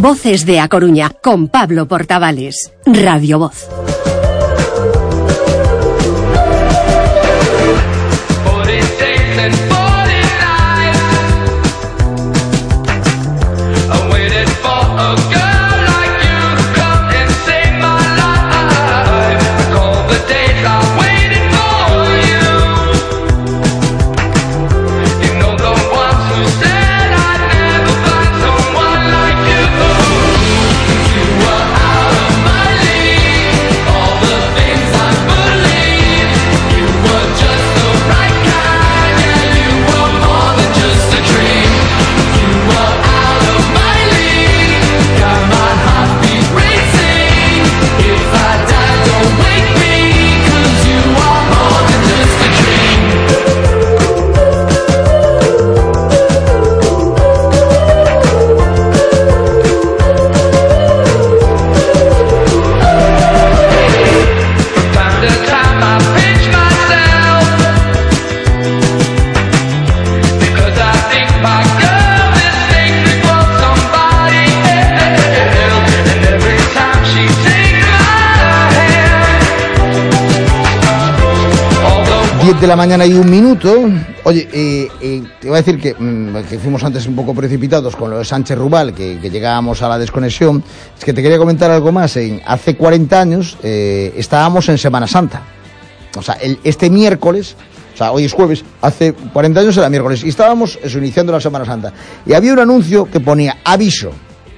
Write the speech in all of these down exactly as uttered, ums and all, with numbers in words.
Voces de A Coruña, con Pablo Portavales. Radio Voz. De la mañana y un minuto. Oye, eh, eh, te iba a decir que, mm, que fuimos antes un poco precipitados con lo de Sánchez Rubal, que, que llegábamos a la desconexión. Es que te quería comentar algo más. En, hace cuarenta años eh, estábamos en Semana Santa. O sea, el, este miércoles, o sea, hoy es jueves, hace cuarenta años era miércoles, y estábamos eso, iniciando la Semana Santa. Y había un anuncio que ponía, aviso,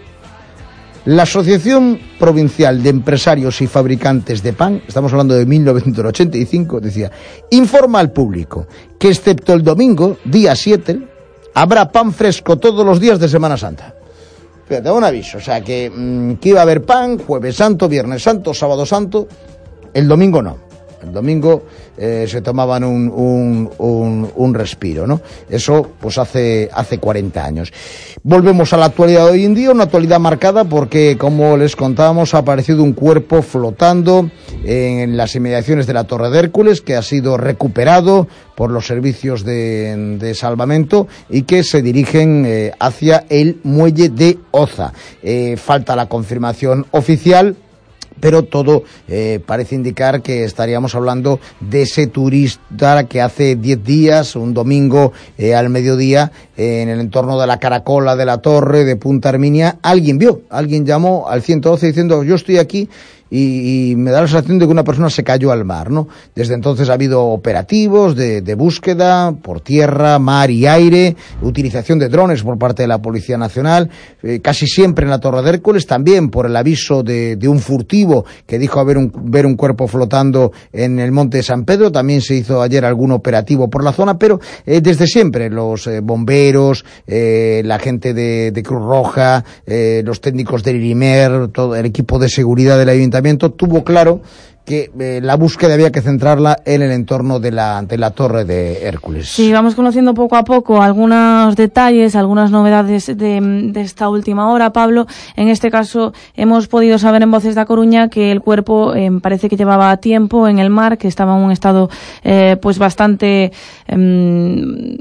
la Asociación Provincial de Empresarios y Fabricantes de Pan, estamos hablando de mil novecientos ochenta y cinco, decía, informa al público que excepto el domingo, día siete, habrá pan fresco todos los días de Semana Santa. Fíjate, un aviso, o sea, que, mmm, que iba a haber pan Jueves Santo, Viernes Santo, Sábado Santo, el domingo no. El domingo eh, se tomaban un, un, un, un respiro, ¿no? Eso, pues hace, hace cuarenta años. Volvemos a la actualidad de hoy en día, una actualidad marcada porque, como les contábamos, ha aparecido un cuerpo flotando en las inmediaciones de la Torre de Hércules, que ha sido recuperado por los servicios de, de salvamento y que se dirigen eh, hacia el muelle de Oza. Eh, falta la confirmación oficial, pero todo eh, parece indicar que estaríamos hablando de ese turista que hace diez días, un domingo eh, al mediodía, eh, en el entorno de la Caracola, de la Torre, de Punta Herminia, alguien vio, alguien llamó al ciento doce diciendo, yo estoy aquí, y, y me da la sensación de que una persona se cayó al mar, ¿no? Desde entonces ha habido operativos de, de búsqueda por tierra, mar y aire, utilización de drones por parte de la Policía Nacional, eh, casi siempre en la Torre de Hércules, también por el aviso de, de un furtivo que dijo haber un, ver un cuerpo flotando en el Monte de San Pedro. También se hizo ayer algún operativo por la zona, pero eh, desde siempre los eh, bomberos, eh, la gente de, de Cruz Roja, eh, los técnicos del IRIMER, todo el equipo de seguridad del Ayuntamiento tuvo claro que eh, la búsqueda había que centrarla en el entorno de la, de la Torre de Hércules. Sí, vamos conociendo poco a poco algunos detalles, algunas novedades de, de esta última hora, Pablo. En este caso hemos podido saber en Voces de A Coruña que el cuerpo eh, parece que llevaba tiempo en el mar, que estaba en un estado eh, pues bastante... Eh,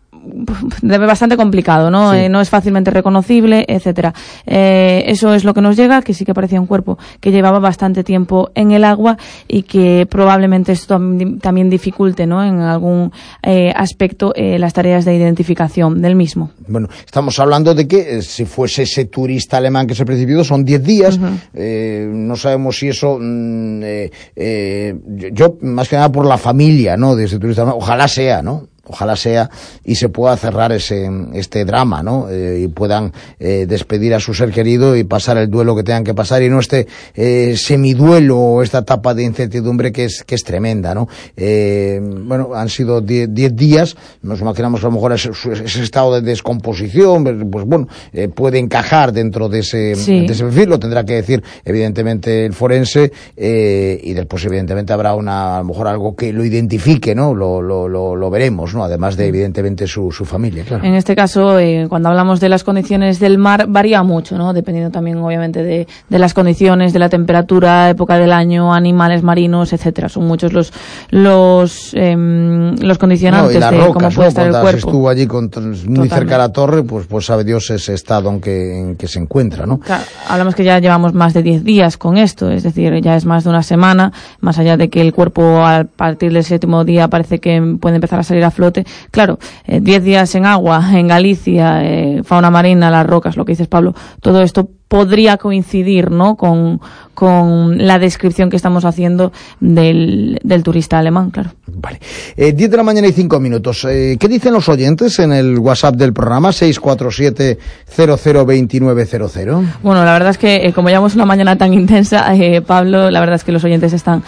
bastante complicado, ¿no? Sí. Eh, no es fácilmente reconocible, etcétera. Eh, eso es lo que nos llega, que sí que parecía un cuerpo que llevaba bastante tiempo en el agua y que probablemente esto también dificulte, ¿no? En algún eh, aspecto eh, las tareas de identificación del mismo. Bueno, estamos hablando de que eh, si fuese ese turista alemán que se precipitó, son diez días, uh-huh. eh, no sabemos si eso, mm, eh, eh, yo, yo, más que nada por la familia, ¿no? De ese turista alemán, ojalá sea, ¿no? Ojalá sea y se pueda cerrar ese este drama, ¿no? Eh, y puedan eh, despedir a su ser querido y pasar el duelo que tengan que pasar y no este eh, semiduelo o esta etapa de incertidumbre que es que es tremenda, ¿no? Eh, bueno, han sido diez días, nos imaginamos que a lo mejor ese, ese estado de descomposición, pues bueno, eh, puede encajar dentro de ese, sí. de ese perfil, lo tendrá que decir evidentemente el forense eh, y después evidentemente habrá una, a lo mejor algo que lo identifique, ¿no? Lo, lo, lo, lo veremos, ¿no? ¿no? Además de, evidentemente, su, su familia, claro. En este caso, eh, cuando hablamos de las condiciones del mar, varía mucho, ¿no? Dependiendo también, obviamente, de, de las condiciones, de la temperatura, época del año, animales marinos, etcétera. Son muchos los los eh, los condicionantes no, y las de rocas, cómo puede ¿no? estar Cuando el cuerpo. estuvo allí con, muy Totalmente. cerca de la torre, pues, pues sabe Dios ese estado en que, en que se encuentra, ¿no? Claro, hablamos que ya llevamos más de diez días con esto, es decir, ya es más de una semana, más allá de que el cuerpo a partir del séptimo día parece que puede empezar a salir a flote. Claro, eh, diez días en agua, en Galicia, eh, fauna marina, las rocas, lo que dices, Pablo, todo esto podría coincidir, ¿no?, con, con la descripción que estamos haciendo del, del turista alemán, claro. Vale. Eh, diez de la mañana y cinco minutos. Eh, ¿Qué dicen los oyentes en el WhatsApp del programa? seis cuatro siete, cero cero dos nueve cero cero. Bueno, la verdad es que eh, como llevamos una mañana tan intensa, eh, Pablo, la verdad es que los oyentes están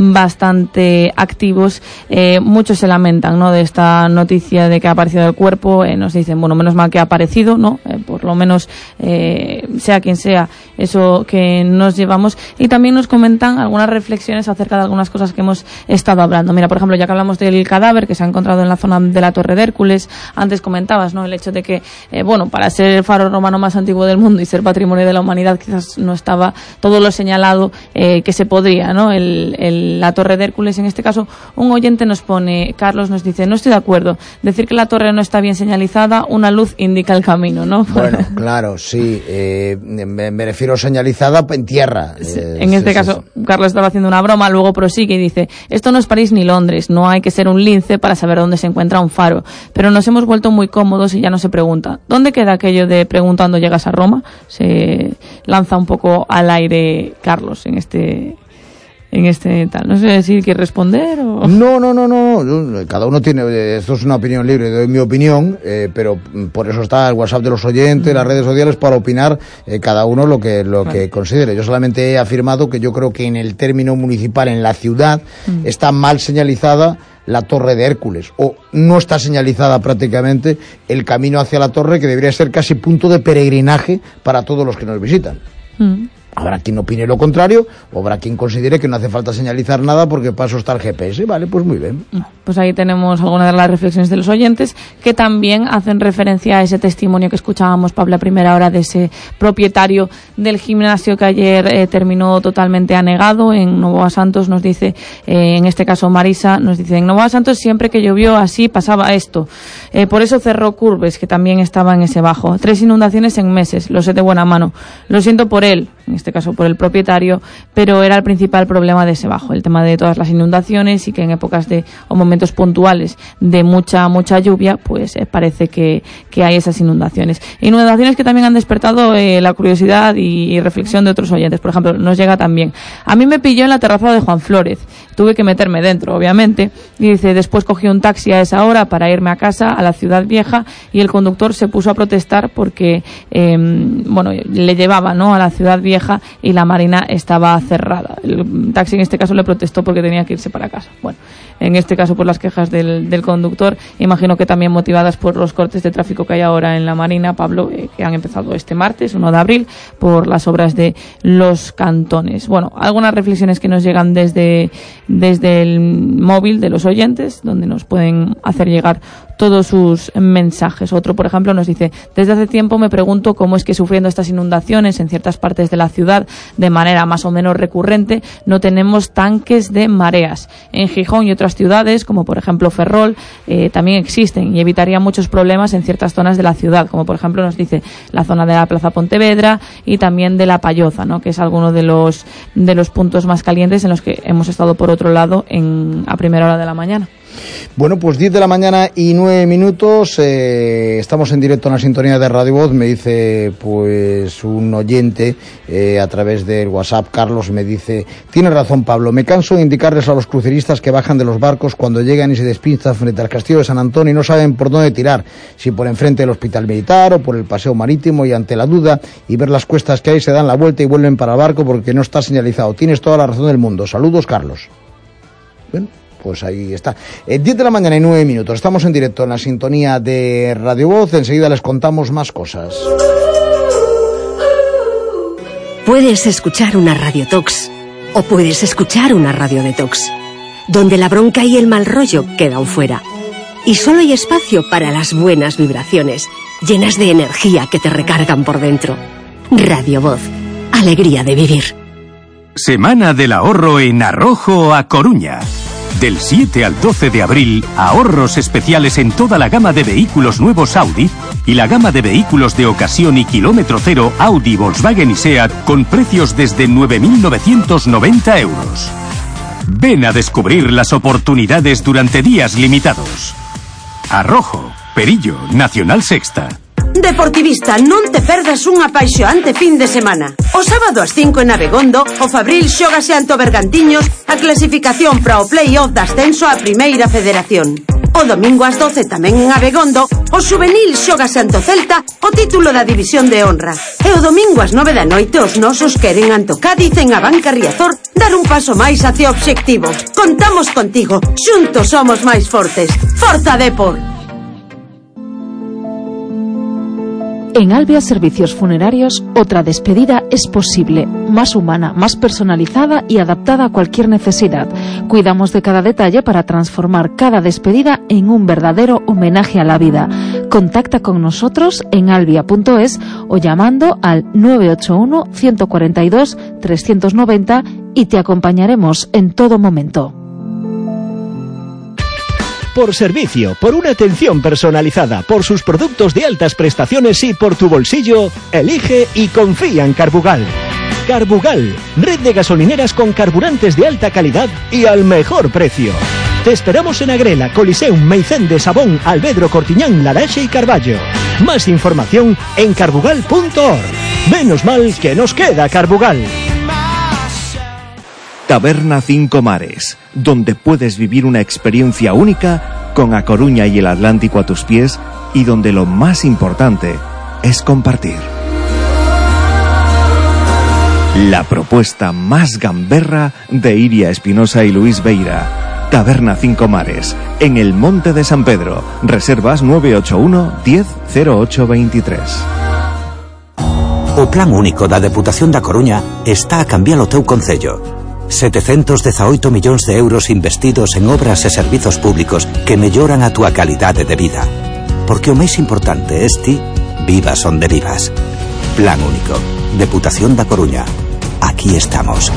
bastante activos. Eh, muchos se lamentan, ¿no?, de esta noticia de que ha aparecido el cuerpo. Eh, nos dicen, bueno, menos mal que ha aparecido, ¿no? Eh, por lo menos, eh, sea quien sea eso que nos llevamos, y también nos comentan algunas reflexiones acerca de algunas cosas que hemos estado hablando. Mira, por ejemplo, ya que hablamos del cadáver que se ha encontrado en la zona de la Torre de Hércules, antes comentabas, ¿no?, el hecho de que, eh, bueno, para ser el faro romano más antiguo del mundo y ser patrimonio de la humanidad, quizás no estaba todo lo señalado eh, que se podría, ¿no? El, el, la Torre de Hércules, en este caso, un oyente nos pone, Carlos nos dice, no estoy de acuerdo, decir que la torre no está bien señalizada, una luz indica el camino, ¿no? Bueno, claro, sí, eh, Me, me refiero señalizada en tierra. Sí, eh, en este sí, caso, sí. Carlos estaba haciendo una broma, luego prosigue y dice, esto no es París ni Londres, no hay que ser un lince para saber dónde se encuentra un faro, pero nos hemos vuelto muy cómodos y ya no se pregunta, ¿dónde queda aquello de preguntando llegas a Roma? Se lanza un poco al aire Carlos en este... en este tal. No sé si quieres responder o... No, no, no, no. Cada uno tiene... Esto es una opinión libre, doy mi opinión, eh, pero por eso está el WhatsApp de los oyentes, mm. las redes sociales, para opinar eh, cada uno lo que lo claro. que considere. Yo solamente he afirmado que yo creo que en el término municipal, en la ciudad, mm. está mal señalizada la Torre de Hércules, o no está señalizada prácticamente el camino hacia la torre, que debería ser casi punto de peregrinaje para todos los que nos visitan. Mm. Habrá quien opine lo contrario, o habrá quien considere que no hace falta señalizar nada porque para eso está el G P S. Vale, pues muy bien. Pues ahí tenemos algunas de las reflexiones de los oyentes, que también hacen referencia a ese testimonio que escuchábamos, Pablo, a primera hora, de ese propietario del gimnasio que ayer eh, terminó totalmente anegado en Novoa Santos. Nos dice, eh, en este caso Marisa, nos dice, en Novoa Santos siempre que llovió así pasaba esto. Eh, por eso cerró Curves, que también estaba en ese bajo. Tres inundaciones en meses, lo sé de buena mano. Lo siento por él, en este caso por el propietario, pero era el principal problema de ese bajo, el tema de todas las inundaciones, y que en épocas de o momentos puntuales de mucha mucha lluvia, pues eh, parece que, que hay esas inundaciones. Inundaciones que también han despertado eh, la curiosidad y, y reflexión de otros oyentes. Por ejemplo, nos llega también, a mí me pilló en la terraza de Juan Flórez, tuve que meterme dentro, obviamente, y dice, después cogí un taxi a esa hora para irme a casa, a la Ciudad Vieja, y el conductor se puso a protestar porque, eh, bueno, le llevaba, ¿no?, a la Ciudad Vieja, y la Marina estaba cerrada. El taxi en este caso le protestó porque tenía que irse para casa. Bueno, en este caso por las quejas del, del conductor, imagino que también motivadas por los cortes de tráfico que hay ahora en la Marina, Pablo, eh, que han empezado este martes, uno de abril, por las obras de los cantones. Bueno, algunas reflexiones que nos llegan desde, desde el móvil de los oyentes, donde nos pueden hacer llegar todos sus mensajes. Otro, por ejemplo, nos dice, desde hace tiempo me pregunto cómo es que sufriendo estas inundaciones en ciertas partes de la ciudad de manera más o menos recurrente no tenemos tanques de mareas. En Gijón y otras ciudades, como por ejemplo Ferrol, eh, también existen y evitaría muchos problemas en ciertas zonas de la ciudad, como por ejemplo nos dice la zona de la Plaza Pontevedra y también de la Payoza, ¿no?, que es alguno de los de los puntos más calientes en los que hemos estado por otro lado en a primera hora de la mañana. Bueno, pues diez de la mañana y nueve minutos, eh, estamos en directo en la sintonía de Radio Voz. Me dice pues un oyente eh, a través del WhatsApp, Carlos, me dice, tiene razón Pablo, me canso de indicarles a los cruceristas que bajan de los barcos cuando llegan y se despinstan frente al castillo de San Antonio y no saben por dónde tirar, si por enfrente del hospital militar o por el paseo marítimo, y ante la duda y ver las cuestas que hay se dan la vuelta y vuelven para el barco porque no está señalizado. Tienes toda la razón del mundo. Saludos, Carlos. Bueno, pues ahí está. Eh, diez de la mañana y nueve minutos. Estamos en directo en la sintonía de Radio Voz. Enseguida les contamos más cosas. Puedes escuchar una Radio Tox o puedes escuchar una Radio Detox, donde la bronca y el mal rollo quedan fuera. y solo hay espacio para las buenas vibraciones, llenas de energía que te recargan por dentro. Radio Voz, alegría de vivir. Semana del ahorro en Arrojo a Coruña. Del siete al doce de abril, ahorros especiales en toda la gama de vehículos nuevos Audi y la gama de vehículos de ocasión y kilómetro cero Audi, Volkswagen y SEAT con precios desde nueve mil novecientos noventa euros. Ven a descubrir las oportunidades durante días limitados. Arrojo, Perillo, Nacional Sexta. Deportivista, non te perdas un apaixoante fin de semana. O sábado ás cinco en Abegondo, o Fabril xógase ante o Bergantiños a clasificación para o play-off de ascenso á Primeira Federación. O domingo ás doce tamén en Abegondo, o Juvenil xógase ante o Celta o título da División de Honra. E o domingo ás nove da noite os nosos queren ante o Cádiz en Abanca Riazor dar un paso máis hacia o obxectivo. Contamos contigo, xuntos somos máis fortes. Forza Depor! En Albia Servicios Funerarios, otra despedida es posible, más humana, más personalizada y adaptada a cualquier necesidad. Cuidamos de cada detalle para transformar cada despedida en un verdadero homenaje a la vida. Contacta con nosotros en albia punto es o llamando al nueve ocho uno, uno cuatro dos, tres nueve cero y te acompañaremos en todo momento. Por servicio, por una atención personalizada, por sus productos de altas prestaciones y por tu bolsillo, elige y confía en Carbugal. Carbugal, red de gasolineras con carburantes de alta calidad y al mejor precio. Te esperamos en Agrela, Coliseum, Meicende, Sabón, Albedro, Cortiñán, Laraxe y Carballo. Más información en carbugal punto org. Menos mal que nos queda Carbugal. Taberna Cinco Mares, donde puedes vivir una experiencia única con A Coruña y el Atlántico a tus pies y donde lo más importante es compartir. La propuesta más gamberra de Iria Espinosa y Luis Beira. Taberna Cinco Mares, en el Monte de San Pedro. Reservas nueve ocho uno, diez, cero ocho veintitrés. O Plan Único da Deputación da Coruña está a cambiar o teu concello. setecentos dezaoito millóns de euros investidos en obras e servizos públicos que melloran a túa calidade de vida. Porque o máis importante es ti, vivas onde vivas. Plan Único. Deputación da Coruña. Aquí estamos.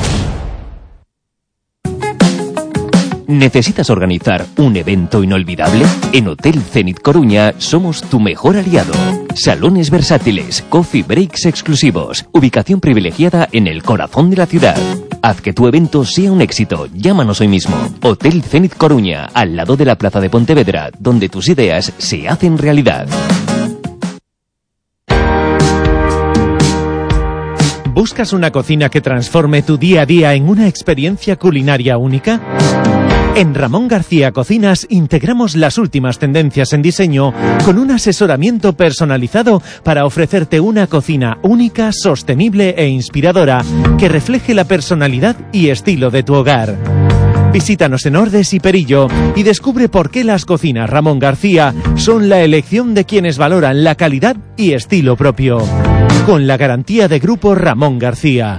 ¿Necesitas organizar un evento inolvidable? En Hotel Zenit Coruña somos tu mejor aliado. Salones versátiles, coffee breaks exclusivos, ubicación privilegiada en el corazón de la ciudad. Haz que tu evento sea un éxito. Llámanos hoy mismo. Hotel Zenit Coruña, al lado de la Plaza de Pontevedra, donde tus ideas se hacen realidad. ¿Buscas una cocina que transforme tu día a día en una experiencia culinaria única? En Ramón García Cocinas integramos las últimas tendencias en diseño con un asesoramiento personalizado para ofrecerte una cocina única, sostenible e inspiradora que refleje la personalidad y estilo de tu hogar. Visítanos en Ordes y Perillo y descubre por qué las cocinas Ramón García son la elección de quienes valoran la calidad y estilo propio. Con la garantía de Grupo Ramón García.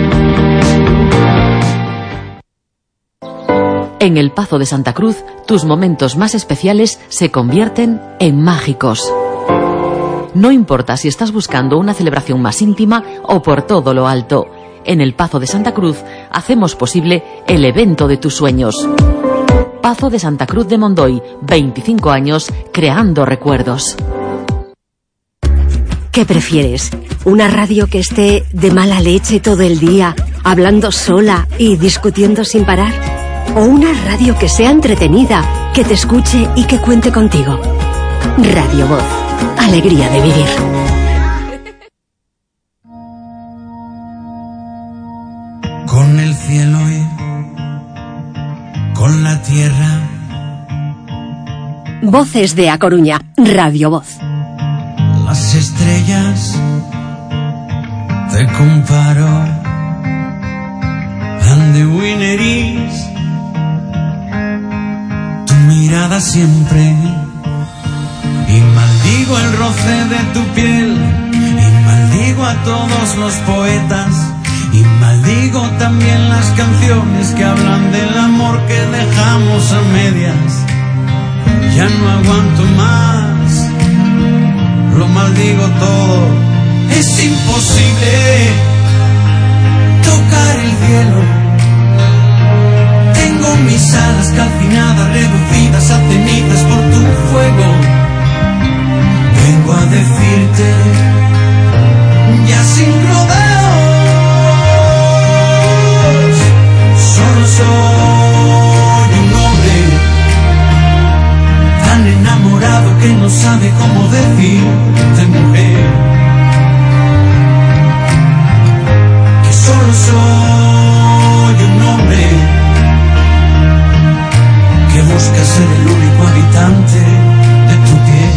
En el Pazo de Santa Cruz, tus momentos más especiales se convierten en mágicos. No importa si estás buscando una celebración más íntima o por todo lo alto, en el Pazo de Santa Cruz hacemos posible el evento de tus sueños. Pazo de Santa Cruz de Mondoy, veinticinco años creando recuerdos. ¿Qué prefieres? ¿Una radio que esté de mala leche todo el día, hablando sola y discutiendo sin parar? ¿O una radio que sea entretenida, que te escuche y que cuente contigo? Radio Voz, alegría de vivir. Con el cielo y con la tierra. Voces de A Coruña, Radio Voz. Las estrellas te comparo. And the winner is tu mirada siempre. Y maldigo el roce de tu piel. Y maldigo a todos los poetas. Y maldigo también las canciones que hablan del amor que dejamos a medias. Ya no aguanto más, lo maldigo todo. Es imposible tocar el cielo. Tengo mis alas calcinadas, reducidas a cenizas por tu fuego. Vengo a decirte, ya sin rodeos, solo soy un hombre tan enamorado que no sabe cómo decir de mujer. Que solo soy un hombre que busca ser el único habitante de tu piel.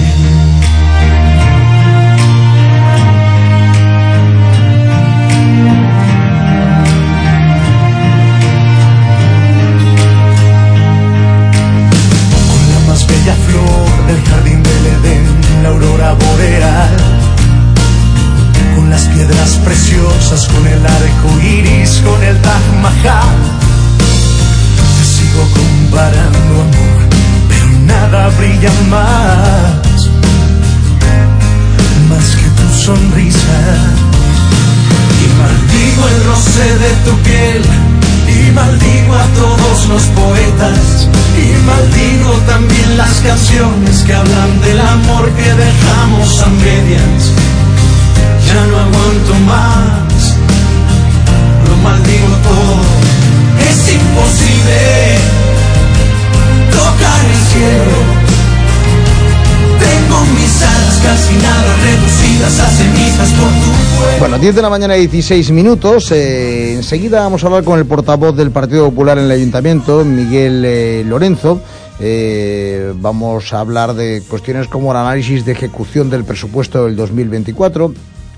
Bella flor del jardín del Edén, la aurora boreal, con las piedras preciosas, con el arco iris, con el Taj Mahal. Te sigo comparando, amor, pero nada brilla más, más que tu sonrisa. Y maldigo el roce de tu piel, y maldigo a todos los poetas, y maldigo también las canciones que hablan del amor que dejamos a medias. Ya no aguanto más, lo maldigo todo. Es imposible tocar el cielo. Tengo mis alas calcinadas, reducidas a cenizas por tu fuego. Bueno, diez de la mañana, dieciséis minutos. Eh, enseguida vamos a hablar con el portavoz del Partido Popular en el Ayuntamiento, Miguel eh, Lorenzo. Eh, vamos a hablar de cuestiones como el análisis de ejecución del presupuesto del dos mil veinticuatro.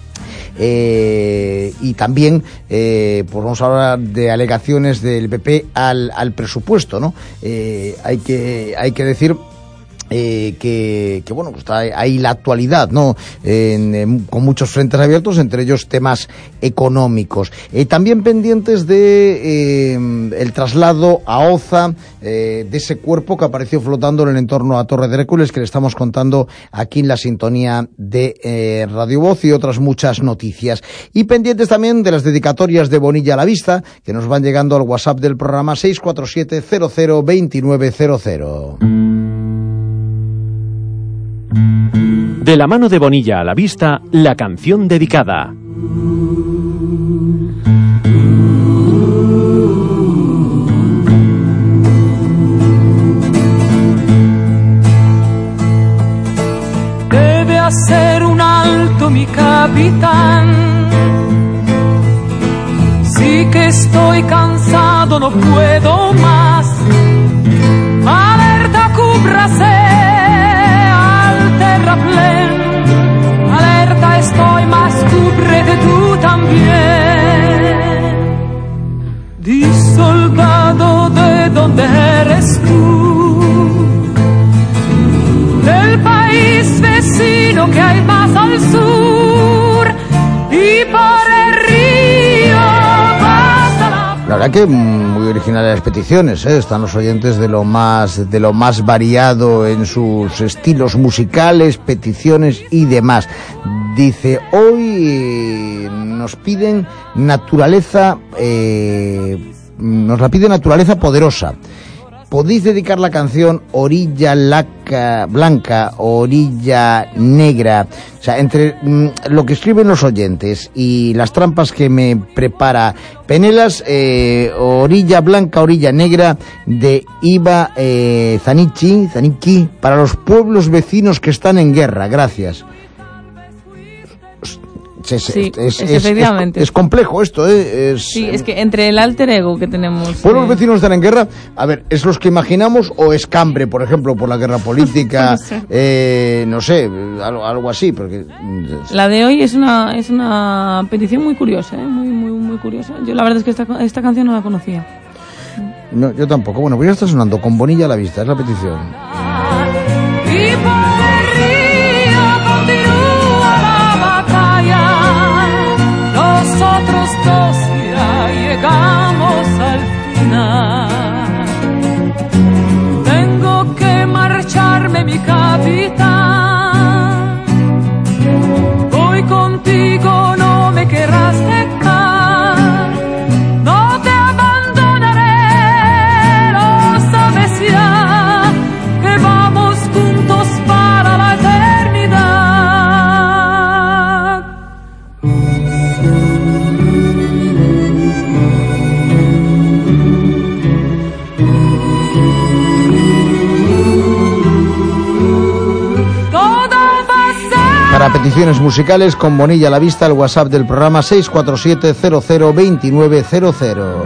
Eh, y también eh, pues vamos a hablar de alegaciones del P P al, al presupuesto, ¿no? Eh, hay que hay que decir Eh, que, que bueno, pues está ahí la actualidad, ¿no? En, en, con muchos frentes abiertos, entre ellos temas económicos. Eh, también pendientes de eh, el traslado a Oza eh, de ese cuerpo que apareció flotando en el entorno a Torre de Hércules, que le estamos contando aquí en la sintonía de eh, Radio Voz, y otras muchas noticias. Y pendientes también de las dedicatorias de Bonilla a la Vista, que nos van llegando al WhatsApp del programa seis cuatro siete cero cero dos nueve cero cero. De la mano de Bonilla a la Vista, la canción dedicada. Debe hacer un alto, mi capitán. Sí que estoy cansado, no puedo más. Alerta, cúbrase. Alerta, estoy más, cúbrete tú también. Di, soldado, ¿de dónde eres tú? Del país vecino que hay más al sur, y por el río pasa la... La verdad que muy originales las peticiones, ¿eh? Están los oyentes de lo más de lo más variado en sus estilos musicales, peticiones y demás. Dice, hoy eh, nos piden naturaleza, eh, nos la pide Naturaleza Poderosa. ¿Podéis dedicar la canción Orilla Laca, Blanca, Orilla Negra? O sea, entre mm, lo que escriben los oyentes y las trampas que me prepara Penelas, eh, Orilla Blanca, Orilla Negra, de Iva eh, Zanichi, Zanichi, para los pueblos vecinos que están en guerra. Gracias. Es, sí, es, es, es, efectivamente. Es, es complejo esto, ¿eh? Es, sí, es que entre el alter ego que tenemos... ¿Pueblos eh... vecinos están en guerra? A ver, ¿es los que imaginamos o es Cambre, por ejemplo, por la guerra política? no sé, eh, no sé algo, algo así, porque... La de hoy es una es una petición muy curiosa, ¿eh? Muy, muy, muy curiosa. Yo la verdad es que esta, esta canción no la conocía. No, yo tampoco. Bueno, pues ya está sonando con Bonilla a la Vista, es la petición. Y por el río continúa la batalla. Nosotros dos ya llegamos al final. Tengo que marcharme peticiones musicales con Bonilla a la vista, el WhatsApp del programa seis cuatro siete cero cero dos nueve cero cero.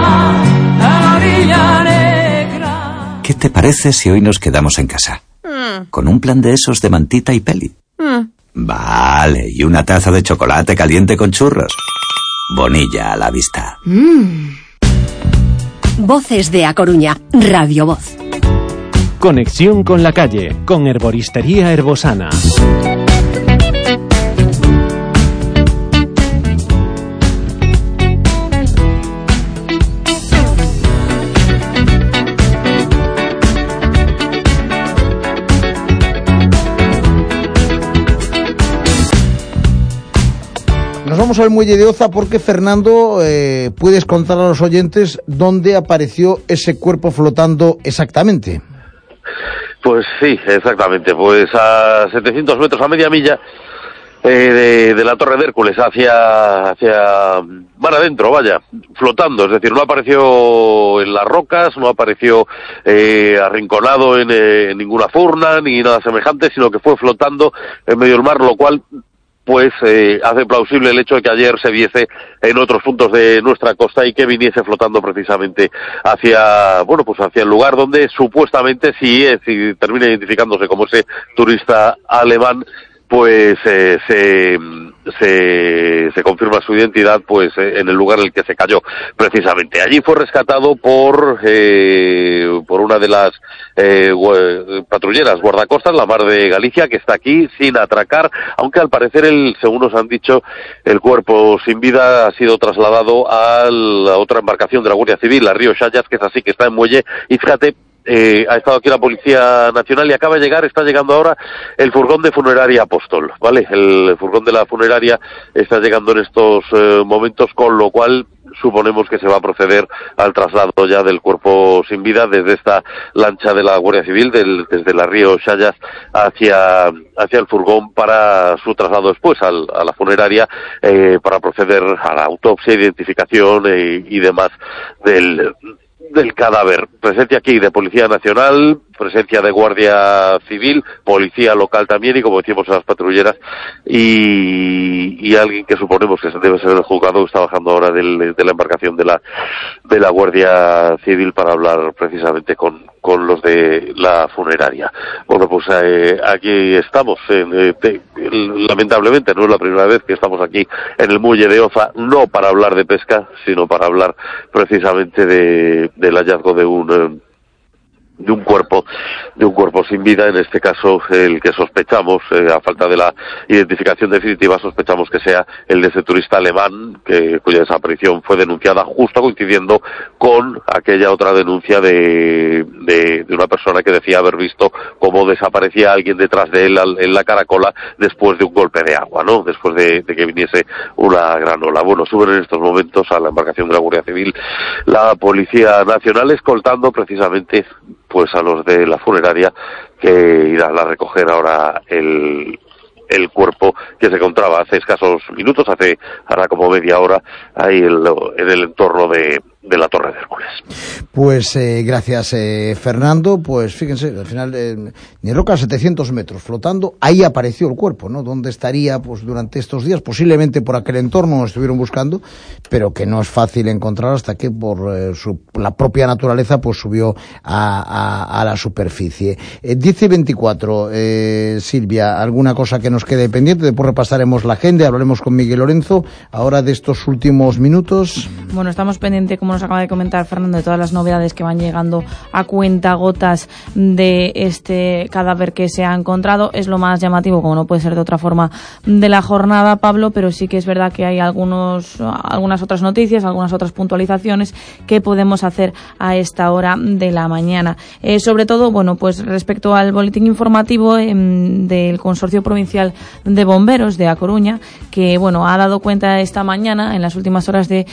¿Qué te parece si hoy nos quedamos en casa? Mm. Con un plan de esos de mantita y peli. Mm. Vale, y una taza de chocolate caliente con churros. Bonilla a la vista. Mm. Voces de A Coruña, Radio Voz. Conexión con la calle, con Herboristería Herbosana. Nos vamos al muelle de Oza porque, Fernando, eh, puedes contar a los oyentes dónde apareció ese cuerpo flotando exactamente. Pues sí, exactamente, pues a setecientos metros, a media milla eh, de, de la Torre de Hércules, hacia, hacia mar adentro, vaya, flotando, es decir, no apareció en las rocas, no apareció eh, arrinconado en, eh, en ninguna furna ni nada semejante, sino que fue flotando en medio del mar, lo cual pues eh, hace plausible el hecho de que ayer se viese en otros puntos de nuestra costa y que viniese flotando precisamente hacia, bueno, pues hacia el lugar donde supuestamente, si, eh, si termina identificándose como ese turista alemán, pues eh, se, se se confirma su identidad pues eh, en el lugar en el que se cayó precisamente. Allí fue rescatado por eh, por una de las eh, patrulleras guardacostas, la Mar de Galicia, que está aquí sin atracar, aunque al parecer, el, según nos han dicho, el cuerpo sin vida ha sido trasladado a la otra embarcación de la Guardia Civil, la Río Xallas, que es así, que está en muelle, y fíjate, Eh, ha estado aquí la Policía Nacional y acaba de llegar, está llegando ahora el furgón de funeraria Apóstol, ¿vale? El furgón de la funeraria está llegando en estos eh, momentos, con lo cual suponemos que se va a proceder al traslado ya del cuerpo sin vida desde esta lancha de la Guardia Civil, del, desde la Río Xallas hacia, hacia el furgón, para su traslado después al, a la funeraria, eh, para proceder a la autopsia, identificación eh, y demás del del cadáver. Presencia aquí de Policía Nacional, presencia de Guardia Civil, Policía Local también, y como decíamos, las patrulleras, y, y alguien que suponemos que debe ser el juzgado, está bajando ahora del, de la embarcación de la de la Guardia Civil para hablar precisamente con, con los de la funeraria. Bueno, pues eh, aquí estamos, eh, te, lamentablemente no es la primera vez que estamos aquí en el muelle de Oza, no para hablar de pesca, sino para hablar precisamente de del hallazgo de un eh, de un cuerpo, de un cuerpo sin vida, en este caso el que sospechamos, eh, a falta de la identificación definitiva, sospechamos que sea el de ese turista alemán, que, cuya desaparición fue denunciada justo coincidiendo con aquella otra denuncia de, de, de una persona que decía haber visto cómo desaparecía alguien detrás de él al, en la caracola después de un golpe de agua, ¿no? Después de, de que viniese una gran ola. Bueno, suben en estos momentos a la embarcación de la Guardia Civil la Policía Nacional, escoltando precisamente pues a los de la funeraria, que irán a recoger ahora el el cuerpo que se encontraba hace escasos minutos, hace ahora como media hora, ahí en, lo, en el entorno de, de la Torre de Hércules. Pues eh, gracias, eh, Fernando. Pues fíjense, al final, eh, ni roca a setecientos metros, flotando, ahí apareció el cuerpo, ¿no? ¿Dónde estaría pues durante estos días? Posiblemente por aquel entorno estuvieron buscando, pero que no es fácil encontrar hasta que por eh, su, la propia naturaleza pues subió a, a, a la superficie. Eh, diez y veinticuatro, eh, Silvia, ¿alguna cosa que nos quede pendiente? Después repasaremos la agenda, hablaremos con Miguel Lorenzo, ahora de estos últimos minutos. Bueno, estamos pendientes, como nos acaba de comentar Fernando, de todas las novedades que van llegando a cuentagotas de este cadáver que se ha encontrado. Es lo más llamativo, como no puede ser de otra forma, de la jornada, Pablo, pero sí que es verdad que hay algunos, algunas otras noticias, algunas otras puntualizaciones que podemos hacer a esta hora de la mañana. Eh, sobre todo, bueno, pues respecto al boletín informativo eh, del Consorcio Provincial de Bomberos de A Coruña, que, bueno, ha dado cuenta esta mañana, en las últimas horas, de varios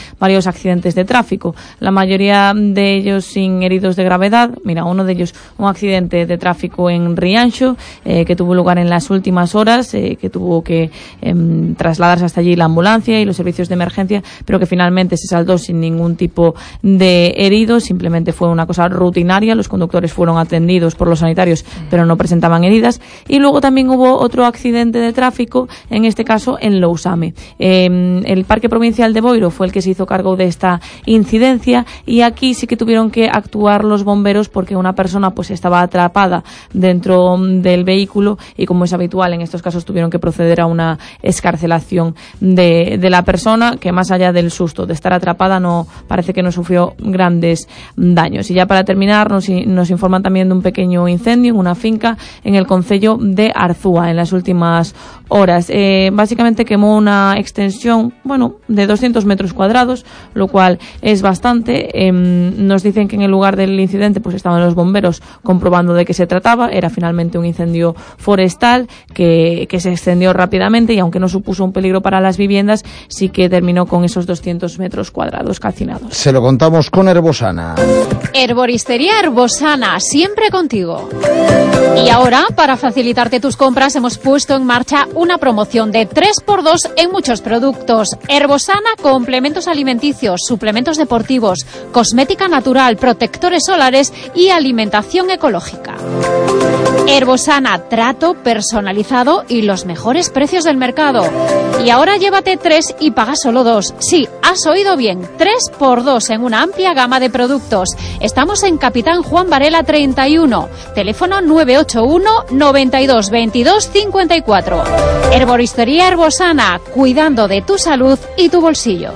accidentes de tráfico. La mayoría de ellos sin heridos de gravedad. Mira, uno de ellos un accidente de tráfico en Rianxo, eh, que tuvo lugar en las últimas horas, eh, que tuvo que eh, trasladarse hasta allí la ambulancia y los servicios de emergencia, pero que finalmente se saldó sin ningún tipo de heridos. Simplemente fue una cosa rutinaria. Los conductores fueron atendidos por los sanitarios, pero no presentaban heridas. Y luego también hubo otro accidente de tráfico, en este caso en Lousame. Eh, el Parque Provincial de Boiro fue el que se hizo cargo de esta incidencia, y aquí sí que tuvieron que actuar los bomberos porque una persona pues estaba atrapada dentro del vehículo, y como es habitual en estos casos tuvieron que proceder a una excarcelación de, de la persona, que más allá del susto de estar atrapada no parece que no sufrió grandes daños. Y ya para terminar nos, nos informan también de un pequeño incendio en una finca en el concello de Arzúa en las últimas horas. Eh, básicamente quemó una extensión, bueno, de doscientos metros cuadrados, lo cual es bastante. Eh, nos dicen que en el lugar del incidente pues estaban los bomberos comprobando de qué se trataba. Era finalmente un incendio forestal que, que se extendió rápidamente, y aunque no supuso un peligro para las viviendas, sí que terminó con esos doscientos metros cuadrados calcinados. Se lo contamos con Herbosana. Herboristería Herbosana, siempre contigo. Y ahora, para facilitarte tus compras, hemos puesto en marcha una promoción de tres por dos en muchos productos. Herbosana, complementos alimenticios, suplementos deportivos, cosmética natural, protectores solares y alimentación ecológica. Herbosana, trato personalizado y los mejores precios del mercado. Y ahora llévate tres y paga solo dos. Sí, has oído bien, tres por dos en una amplia gama de productos. Estamos en Capitán Juan Varela treinta y uno, teléfono nueve ocho uno, noventa y dos, veintidós, cincuenta y cuatro. Herboristería Herbosana, cuidando de tu salud y tu bolsillo.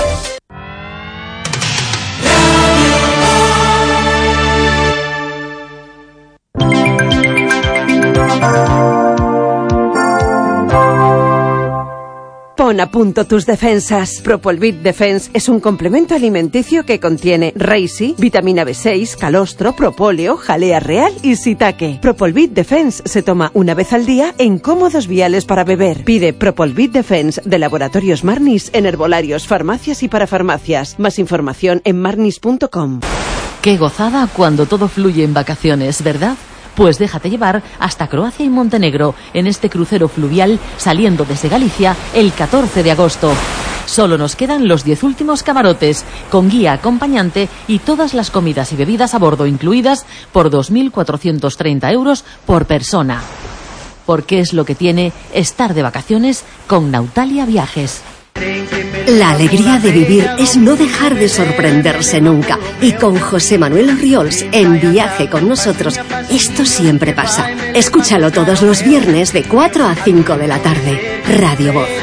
Pon a punto tus defensas. Propolvit Defense es un complemento alimenticio que contiene Reishi, vitamina B seis, calostro, propóleo, jalea real y shiitake. Propolvit Defense se toma una vez al día en cómodos viales para beber. Pide Propolvit Defense de Laboratorios Marnis en herbolarios, farmacias y parafarmacias. Más información en marnis punto com. Qué gozada cuando todo fluye en vacaciones, ¿verdad? Pues déjate llevar hasta Croacia y Montenegro en este crucero fluvial saliendo desde Galicia el catorce de agosto. Solo nos quedan los diez últimos camarotes, con guía acompañante y todas las comidas y bebidas a bordo incluidas por dos mil cuatrocientos treinta euros por persona. Porque es lo que tiene estar de vacaciones con Nautalia Viajes. La alegría de vivir es no dejar de sorprenderse nunca. Y con José Manuel Orriols en Viaje con nosotros, esto siempre pasa. Escúchalo todos los viernes de cuatro a cinco de la tarde. Radio Voz.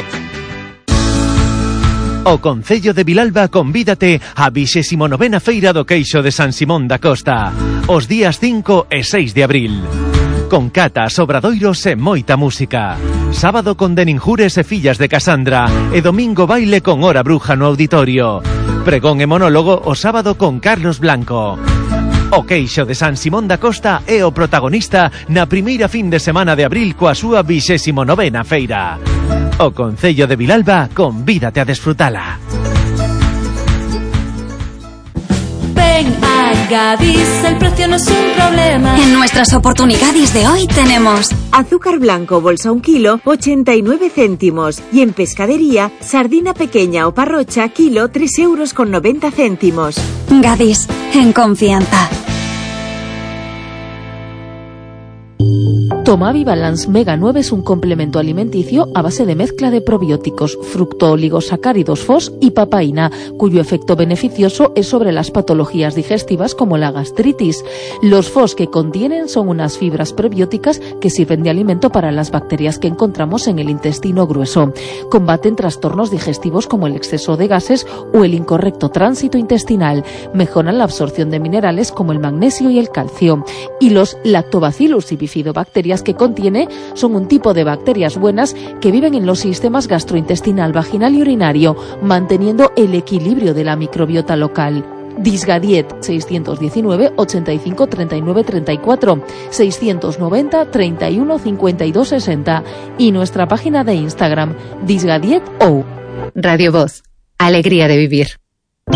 O Concello de Vilalba convídate a vixésimo novena Feira do Queixo de San Simón da Costa, os días cinco e seis de abril. Con catas, obradoiros e moita música. Sábado con Deninjures e Fillas de Casandra e domingo baile con Hora Bruja no auditorio. Pregón e monólogo o sábado con Carlos Blanco. O Queixo de San Simón da Costa é o protagonista na primeira fin de semana de abril coa súa vixésimo novena feira. O Concello de Vilalba convídate a desfrutala. Ven a Gadis, el precio no es un problema. En nuestras oportunidades de hoy tenemos azúcar blanco bolsa un kilo, ochenta y nueve céntimos. Y en pescadería, sardina pequeña o parrocha kilo, tres euros con noventa céntimos. Gadis, en confianza. Tomavi Balance Mega nueve es un complemento alimenticio a base de mezcla de probióticos, fructooligosacáridos F O S y papaína, cuyo efecto beneficioso es sobre las patologías digestivas como la gastritis. Los F O S que contienen son unas fibras prebióticas que sirven de alimento para las bacterias que encontramos en el intestino grueso. Combaten trastornos digestivos como el exceso de gases o el incorrecto tránsito intestinal. Mejoran la absorción de minerales como el magnesio y el calcio. Y los Lactobacillus y bifidobacterias que contiene son un tipo de bacterias buenas que viven en los sistemas gastrointestinal, vaginal y urinario, manteniendo el equilibrio de la microbiota local. Disgadiet seiscientos diecinueve, ochenta y cinco, treinta y nueve, treinta y cuatro, seiscientos noventa, treinta y uno, cincuenta y dos, sesenta y nuestra página de Instagram Disgadiet O. Radio Voz, alegría de vivir.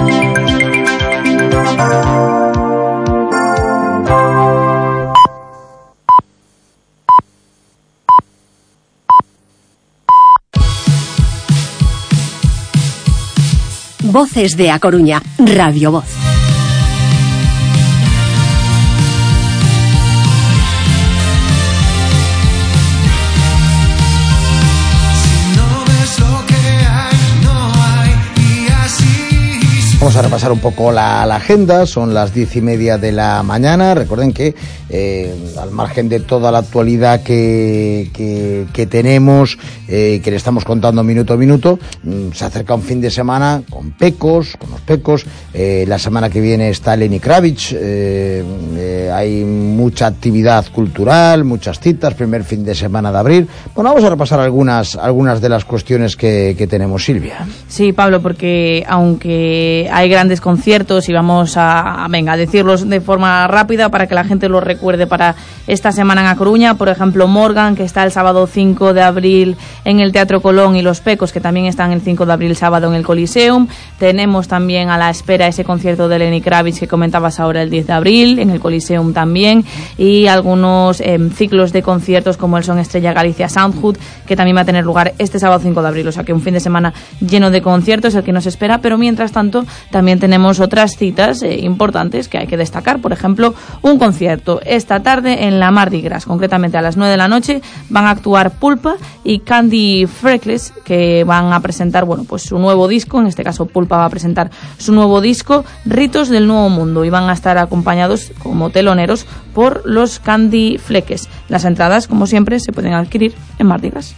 Voces de A Coruña, Radio Voz. Vamos a repasar un poco la, la agenda, son las diez y media de la mañana. Recuerden que eh, al margen de toda la actualidad que, que, que tenemos, eh, que le estamos contando minuto a minuto, mmm, se acerca un fin de semana con Pecos, con los Pecos. Eh, la semana que viene está Lenny Kravitz, eh, eh, hay mucha actividad cultural, muchas citas, primer fin de semana de abril. Bueno, vamos a repasar algunas, algunas de las cuestiones que, que tenemos, Silvia. Sí, Pablo, porque aunque hay grandes conciertos y vamos a, a, venga, a decirlos de forma rápida para que la gente los recuerde para esta semana en A Coruña. Por ejemplo, Morgan, que está el sábado cinco de abril en el Teatro Colón, y Los Pecos, que también están el cinco de abril sábado en el Coliseum. Tenemos también a la espera ese concierto de Lenny Kravitz que comentabas ahora el diez de abril en el Coliseum también, y algunos eh, ciclos de conciertos como el Son Estrella Galicia Soundhood, que también va a tener lugar este sábado cinco de abril. O sea que un fin de semana lleno de conciertos el que nos espera, pero mientras tanto también tenemos otras citas eh, importantes que hay que destacar. Por ejemplo, un concierto esta tarde en la Mardi Gras, concretamente a las nueve de la noche van a actuar Pulpa y Candy Freckles, que van a presentar, bueno, pues su nuevo disco. En este caso Pulpa va a presentar su nuevo disco, Ritos del Nuevo Mundo, y van a estar acompañados como teloneros por los Candy Freckles. Las entradas, como siempre, se pueden adquirir en Mardi Gras.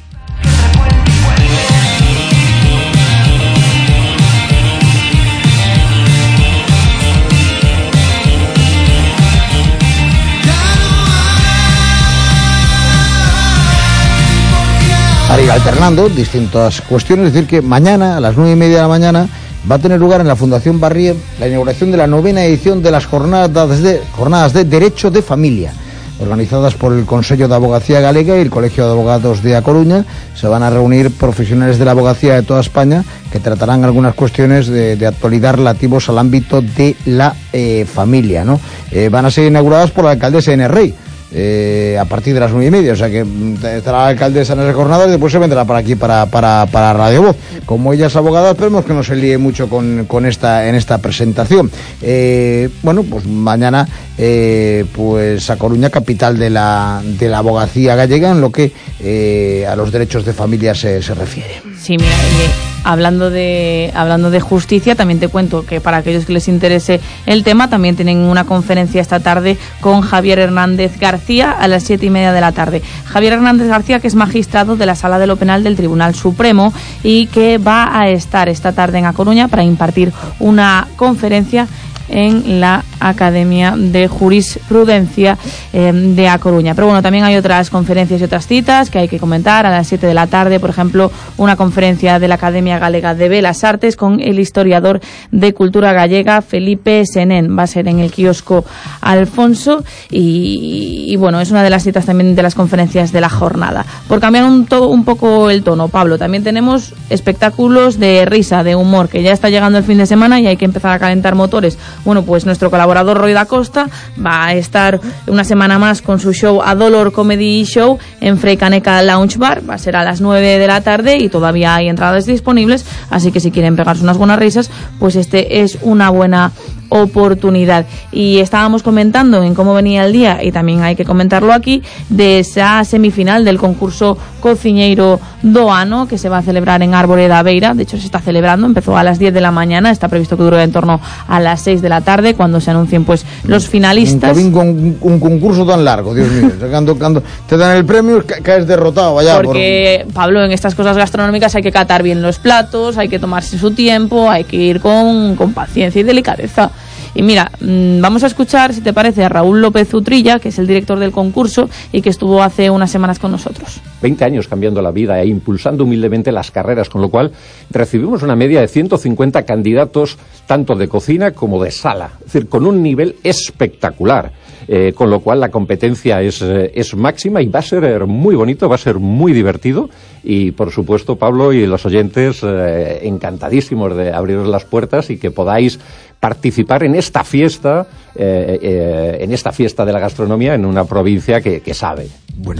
Para ir alternando distintas cuestiones, es decir que mañana a las nueve y media de la mañana va a tener lugar en la Fundación Barrié la inauguración de la novena edición de las jornadas de, jornadas de Derecho de Familia, organizadas por el Consejo de Abogacía Galega y el Colegio de Abogados de A Coruña. Se van a reunir profesionales de la abogacía de toda España que tratarán algunas cuestiones de, de actualidad relativos al ámbito de la eh, familia, ¿no? Eh, van a ser inauguradas por la alcaldesa N. Rey. Eh, a partir de las nueve y media, o sea que estará la alcaldesa en esas jornadas y después se vendrá para aquí para, para, para Radio Voz. Como ella es abogada, esperemos que no se líe mucho con, con esta, en esta presentación. Eh, bueno, pues mañana eh, pues A Coruña, capital de la, de la abogacía gallega en lo que eh, a los derechos de familia se, se refiere. Sí, mira, eh, hablando de hablando de justicia, también te cuento que para aquellos que les interese el tema, también tienen una conferencia esta tarde con Javier Hernández García a las siete y media de la tarde. Javier Hernández García, que es magistrado de la Sala de lo Penal del Tribunal Supremo y que va a estar esta tarde en A Coruña para impartir una conferencia en la Academia de Jurisprudencia eh, de A Coruña. Pero bueno, también hay otras conferencias y otras citas que hay que comentar. A las siete de la tarde, por ejemplo, una conferencia de la Academia Galega de Belas Artes con el historiador de cultura gallega Felipe Senén. Va a ser en el kiosco Alfonso y, y bueno, es una de las citas también de las conferencias de la jornada. Por cambiar un, todo, un poco el tono, Pablo, también tenemos espectáculos de risa, de humor, que ya está llegando el fin de semana y hay que empezar a calentar motores. Bueno, pues nuestro colaborador Roy da Costa va a estar una semana más con su show Adolor Comedy Show en Frei Caneca Lounge Bar. Va a ser a las nueve de la tarde y todavía hay entradas disponibles, así que si quieren pegarse unas buenas risas, pues este es una buena oportunidad. Y estábamos comentando en cómo venía el día, y también hay que comentarlo aquí, de esa semifinal del concurso Cociñeiro do Ano que se va a celebrar en Árbore da Beira. De hecho se está celebrando, empezó a las diez de la mañana, está previsto que dure en torno a las seis de la tarde cuando se anuncien pues los finalistas. Un, un, un concurso tan largo, Dios mío, cuando, cuando te dan el premio caes derrotado, vaya. Porque por... Pablo, en estas cosas gastronómicas hay que catar bien los platos, hay que tomarse su tiempo, hay que ir con, con paciencia y delicadeza. Y mira, vamos a escuchar, si te parece, a Raúl López Utrilla, que es el director del concurso y que estuvo hace unas semanas con nosotros. veinte años cambiando la vida e impulsando humildemente las carreras, con lo cual recibimos una media de ciento cincuenta candidatos, tanto de cocina como de sala, es decir, con un nivel espectacular. eh, con lo cual la competencia es, eh, es máxima y va a ser muy bonito, va a ser muy divertido y por supuesto Pablo y los oyentes eh, encantadísimos de abriros las puertas y que podáis participar en esta fiesta, eh, eh, en esta fiesta de la gastronomía en una provincia que, que sabe. Bueno.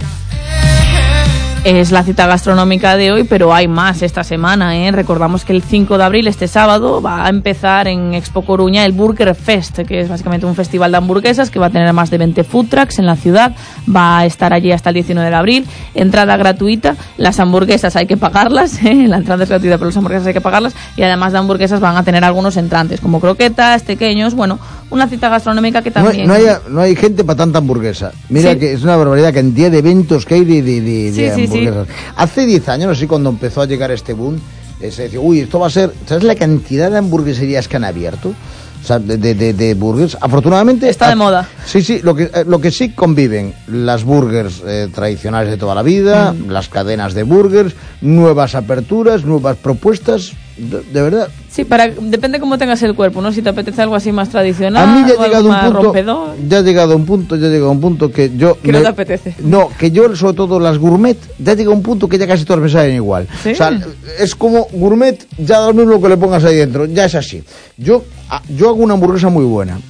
Es la cita gastronómica de hoy, pero hay más esta semana, ¿eh? Recordamos que el cinco de abril, este sábado, va a empezar en Expo Coruña el Burger Fest, que es básicamente un festival de hamburguesas que va a tener más de veinte food trucks en la ciudad. Va a estar allí hasta el diecinueve de abril. Entrada gratuita. Las hamburguesas hay que pagarlas, ¿eh? La entrada es gratuita, pero las hamburguesas hay que pagarlas. Y además de hamburguesas van a tener algunos entrantes, como croquetas, pequeños. Bueno, una cita gastronómica que también... No hay, no hay, no hay gente para tanta hamburguesa. Mira, sí, que es una barbaridad que en día de eventos que hay de, de, de, sí, de sí, hamburguesas. Sí. Hace diez años, así cuando empezó a llegar este boom, eh, se decía, uy, esto va a ser... ¿Sabes la cantidad de hamburgueserías que han abierto? O sea, de, de, de, de burgers. Afortunadamente... Está de moda. Sí, sí, lo que, eh, lo que sí conviven, las burgers eh, tradicionales de toda la vida, mm. las cadenas de burgers, nuevas aperturas, nuevas propuestas, de, de verdad... Sí, para, depende cómo tengas el cuerpo, ¿no? Si te apetece algo así más tradicional, a mí ya ha llegado un punto, rompedor. ya ha llegado un punto, ya ha llegado un punto que yo que me, no te apetece. No, que yo sobre todo las gourmet ya llega un punto que ya casi todas me salen igual. ¿Sí? O sea, es como gourmet, ya da lo mismo que le pongas ahí dentro, ya es así. Yo yo hago una hamburguesa muy buena.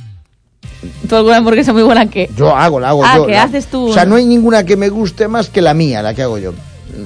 ¿Tú alguna hamburguesa muy buena qué? Yo hago, la hago ah, yo. ¿qué la, haces tú? O sea, no hay ninguna que me guste más que la mía, la que hago yo.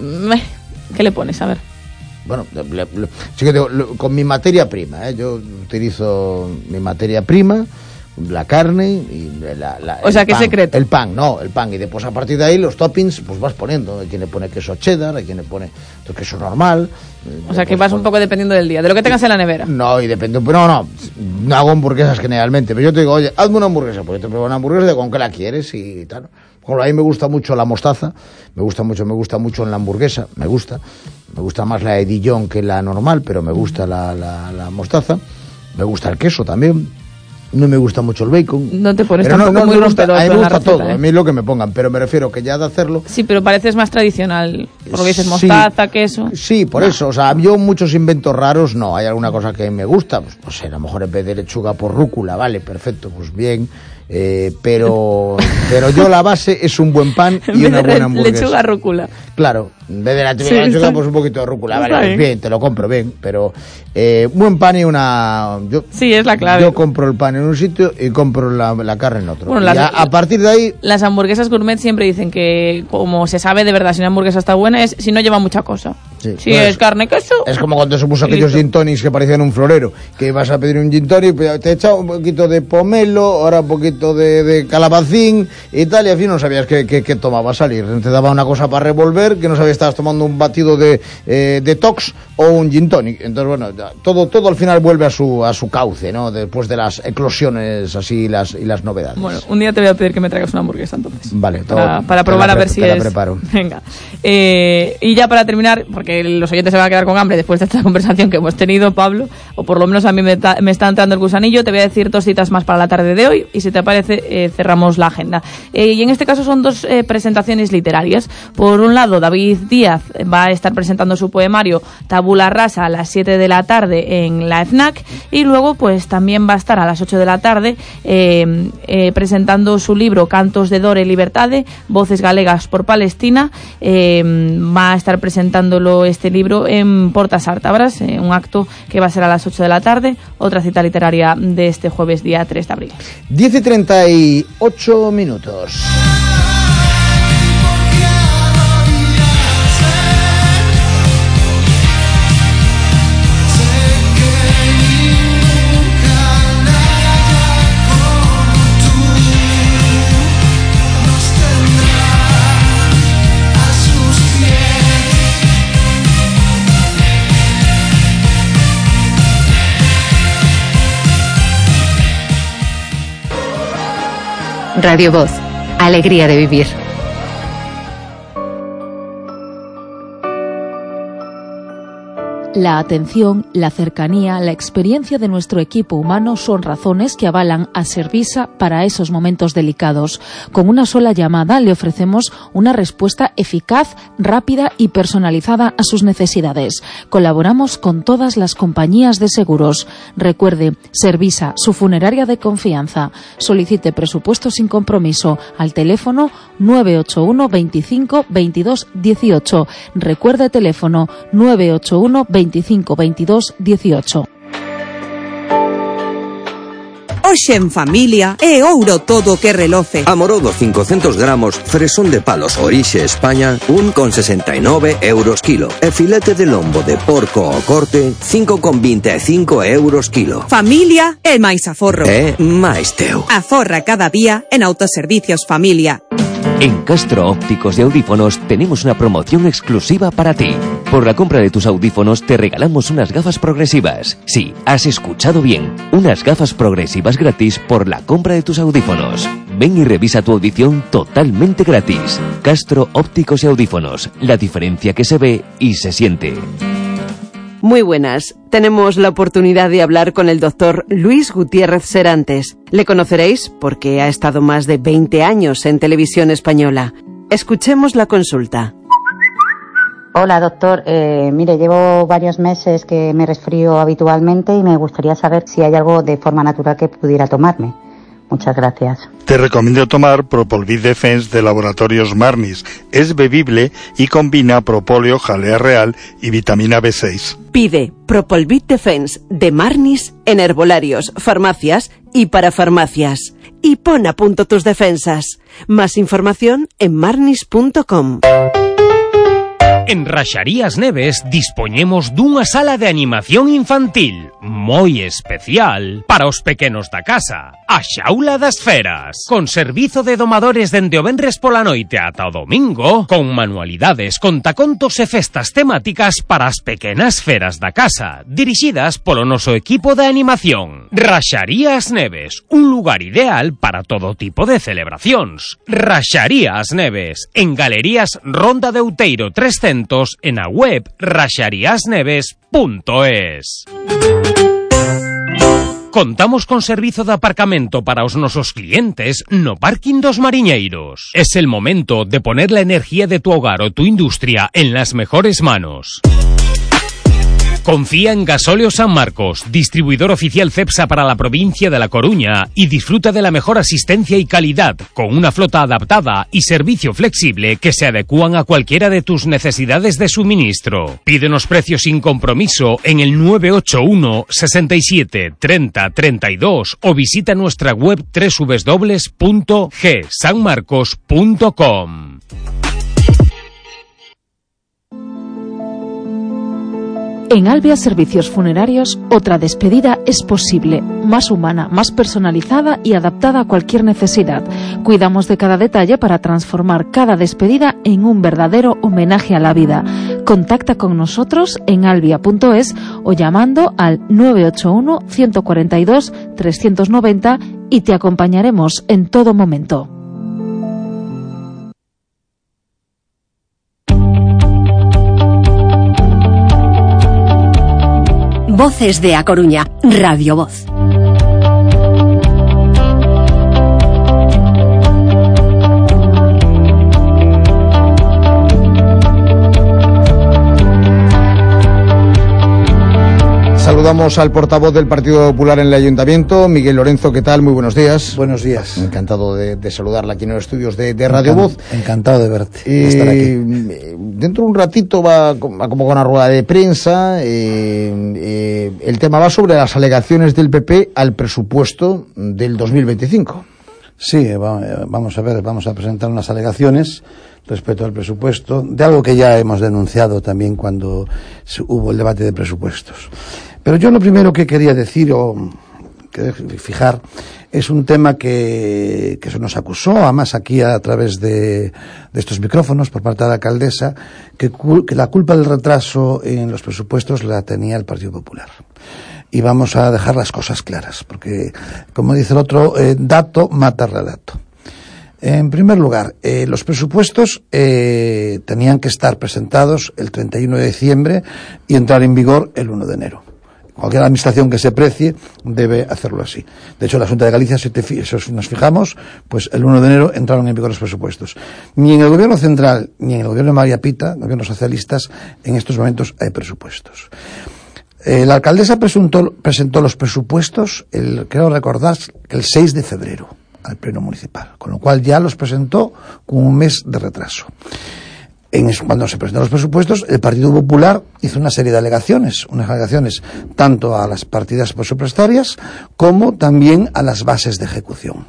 ¿Qué le pones? A ver. Bueno, le, le, sí que digo, con mi materia prima, ¿eh? Yo utilizo mi materia prima, la carne y la, la o sea, ¿qué pan, secreto? El pan, no, el pan. Y después a partir de ahí los toppings, pues vas poniendo. Hay quien le pone queso cheddar, hay quien le pone queso normal. O sea, que vas un poco dependiendo del día, de lo que tengas en la nevera. No, y depende, pero no, no, no hago hamburguesas generalmente. Pero yo te digo, oye, hazme una hamburguesa, pues yo te pruebo una hamburguesa de con qué la quieres y tal. Bueno, a mí me gusta mucho la mostaza, me gusta mucho, me gusta mucho en la hamburguesa, me gusta. Me gusta más la de Dijon que la normal, pero me gusta la, la, la mostaza. Me gusta el queso también. No me gusta mucho el bacon. No te pones pero tampoco no, no, muy me gusta, rompedor. A mí me gusta receta, todo, ¿eh? a mí lo que me pongan, pero me refiero que ya de hacerlo... Sí, pero pareces más tradicional, porque dices mostaza, sí, queso... Sí, por no. eso, o sea, yo muchos inventos raros, no, hay alguna cosa que me gusta, pues, pues a lo mejor en vez de lechuga por rúcula, vale, perfecto, pues bien... Eh, pero pero yo la base es un buen pan y una buena hamburguesa. Lechuga rúcula. Claro, en vez de la lechuga, sí, la lechuga está... pues un poquito de rúcula, está vale, bien. Pues bien, te lo compro bien, pero eh, buen pan y una... Yo, sí, es la clave. Yo compro el pan en un sitio y compro la, la carne en otro. Bueno, y las, a, a partir de ahí... Las hamburguesas gourmet siempre dicen que, como se sabe de verdad si una hamburguesa está buena, es si no lleva mucha cosa. Sí, si bueno, es carne, queso... Es como cuando se puso aquellos gin tonics que parecían un florero, que vas a pedir un gin tonic, te he echado un poquito de pomelo, ahora un poquito de, de calabacín y tal, y al fin no sabías qué, qué, qué tomaba salir. Te daba una cosa para revolver, que no sabías si estabas tomando un batido de eh, detox o un gin tonic. Entonces, bueno, todo todo al final vuelve a su a su cauce, ¿no? Después de las eclosiones así las, y las novedades. Bueno, un día te voy a pedir que me traigas una hamburguesa, entonces. Vale. Todo, para, para probar a ver si te es... la preparo. Venga. Eh, y ya para terminar, porque los oyentes se van a quedar con hambre después de esta conversación que hemos tenido, Pablo, o por lo menos a mí me, ta, me está entrando el gusanillo, te voy a decir dos citas más para la tarde de hoy y si te parece eh, cerramos la agenda. Eh, y en este caso son dos eh, presentaciones literarias. Por un lado, David Díaz va a estar presentando su poemario Tabula Rasa a las siete de la tarde en la FNAC y luego pues también va a estar a las ocho de la tarde eh, eh, presentando su libro Cantos de Dore Libertade, Voces Galegas por Palestina. Eh, va a estar presentándolo este libro en Portas Ártabras, eh, un acto que va a ser a las ocho de la tarde, otra cita literaria de este jueves día tres de abril. diez y treinta y ocho minutos. Radio Voz, alegría de vivir. La atención, la cercanía, la experiencia de nuestro equipo humano son razones que avalan a Servisa para esos momentos delicados. Con una sola llamada le ofrecemos una respuesta eficaz, rápida y personalizada a sus necesidades. Colaboramos con todas las compañías de seguros. Recuerde, Servisa, su funeraria de confianza. Solicite presupuesto sin compromiso al teléfono nueve ocho uno veinticinco veintidós dieciocho. Recuerde teléfono nueve ocho uno veinticinco veintidós dieciocho. Hoxe en familia é ouro todo que reloce. Amorodo cincocentos gramos, fresón de palos Orixe España, un con sesenta e nove euros kilo. E filete de lombo de porco ao corte, cinco con vinte e cinco euros kilo. Familia é máis aforro. É máis teu. Aforra cada día en Autoservicios Familia. En Castro Ópticos y Audífonos tenemos una promoción exclusiva para ti. Por la compra de tus audífonos te regalamos unas gafas progresivas. Sí, has escuchado bien. Unas gafas progresivas gratis por la compra de tus audífonos. Ven y revisa tu audición totalmente gratis. Castro Ópticos y Audífonos. La diferencia que se ve y se siente. Muy buenas. Tenemos la oportunidad de hablar con el doctor Luis Gutiérrez Serantes. Le conoceréis porque ha estado más de veinte años en Televisión Española. Escuchemos la consulta. Hola, doctor. Eh, mire, llevo varios meses que me resfrío habitualmente y me gustaría saber si hay algo de forma natural que pudiera tomarme. Muchas gracias. Te recomiendo tomar Propolvid Defense de Laboratorios Marnis. Es bebible y combina propóleo, jalea real y vitamina B seis. Pide Propolvid Defense de Marnis en herbolarios, farmacias y para farmacias. Y pon a punto tus defensas. Más información en marnis punto com. En Raxarías Neves dispoñemos dunha sala de animación infantil moi especial para os pequenos da casa, a Xaula das Feras, con servizo de domadores dende o venres pola noite ata o domingo, con manualidades, contacontos e festas temáticas para as pequenas feras da casa, dirixidas polo noso equipo de animación. Raxarías Neves, un lugar ideal para todo tipo de celebracións. Raxarías Neves, en Galerías Ronda de Outeiro trescentos, en a web raxarías neves punto es. Contamos con servizo de aparcamento para os nosos clientes no parking dos Mariñeiros. Es el momento de poner la energía de tu hogar o tu industria en las mejores manos. Confía en Gasóleo San Marcos, distribuidor oficial Cepsa para la provincia de La Coruña, y disfruta de la mejor asistencia y calidad, con una flota adaptada y servicio flexible que se adecúan a cualquiera de tus necesidades de suministro. Pídenos precios sin compromiso en el nueve ocho uno, sesenta y siete, treinta, treinta y dos o visita nuestra web doble u doble u doble u punto g san marcos punto com. En Albia Servicios Funerarios, otra despedida es posible, más humana, más personalizada y adaptada a cualquier necesidad. Cuidamos de cada detalle para transformar cada despedida en un verdadero homenaje a la vida. Contacta con nosotros en albia punto es o llamando al nueve ocho uno, ciento cuarenta y dos, trescientos noventa y te acompañaremos en todo momento. Voces de A Coruña, Radio Voz. Saludamos al portavoz del Partido Popular en el Ayuntamiento, Miguel Lorenzo. ¿Qué tal? Muy buenos días. Buenos días. Encantado de, de saludarla aquí en los estudios de, de Radio Voz. Encantado de verte, eh, de estar aquí. Dentro de un ratito va, va como con una rueda de prensa. Eh, eh, el tema va sobre las alegaciones del P P al presupuesto del dos mil veinticinco. Sí, vamos a ver, vamos a presentar unas alegaciones respecto al presupuesto, de algo que ya hemos denunciado también cuando hubo el debate de presupuestos. Pero yo lo primero que quería decir o que fijar es un tema que, que se nos acusó, además aquí a través de, de estos micrófonos por parte de la alcaldesa, que, que la culpa del retraso en los presupuestos la tenía el Partido Popular. Y vamos a dejar las cosas claras, porque, como dice el otro, eh, dato mata relato. En primer lugar, eh, los presupuestos eh, tenían que estar presentados el treinta y uno de diciembre y entrar en vigor el uno de enero. Cualquier administración que se precie debe hacerlo así. De hecho, la Junta de Galicia, si, te, si nos fijamos, pues el uno de enero entraron en vigor los presupuestos. Ni en el gobierno central, ni en el gobierno de María Pita, gobiernos socialistas, en estos momentos hay presupuestos. Eh, la alcaldesa presentó, presentó los presupuestos, el, creo recordar, el seis de febrero al Pleno Municipal, con lo cual ya los presentó con un mes de retraso. En, cuando se presentaron los presupuestos, el Partido Popular hizo una serie de alegaciones, unas alegaciones tanto a las partidas presupuestarias como también a las bases de ejecución.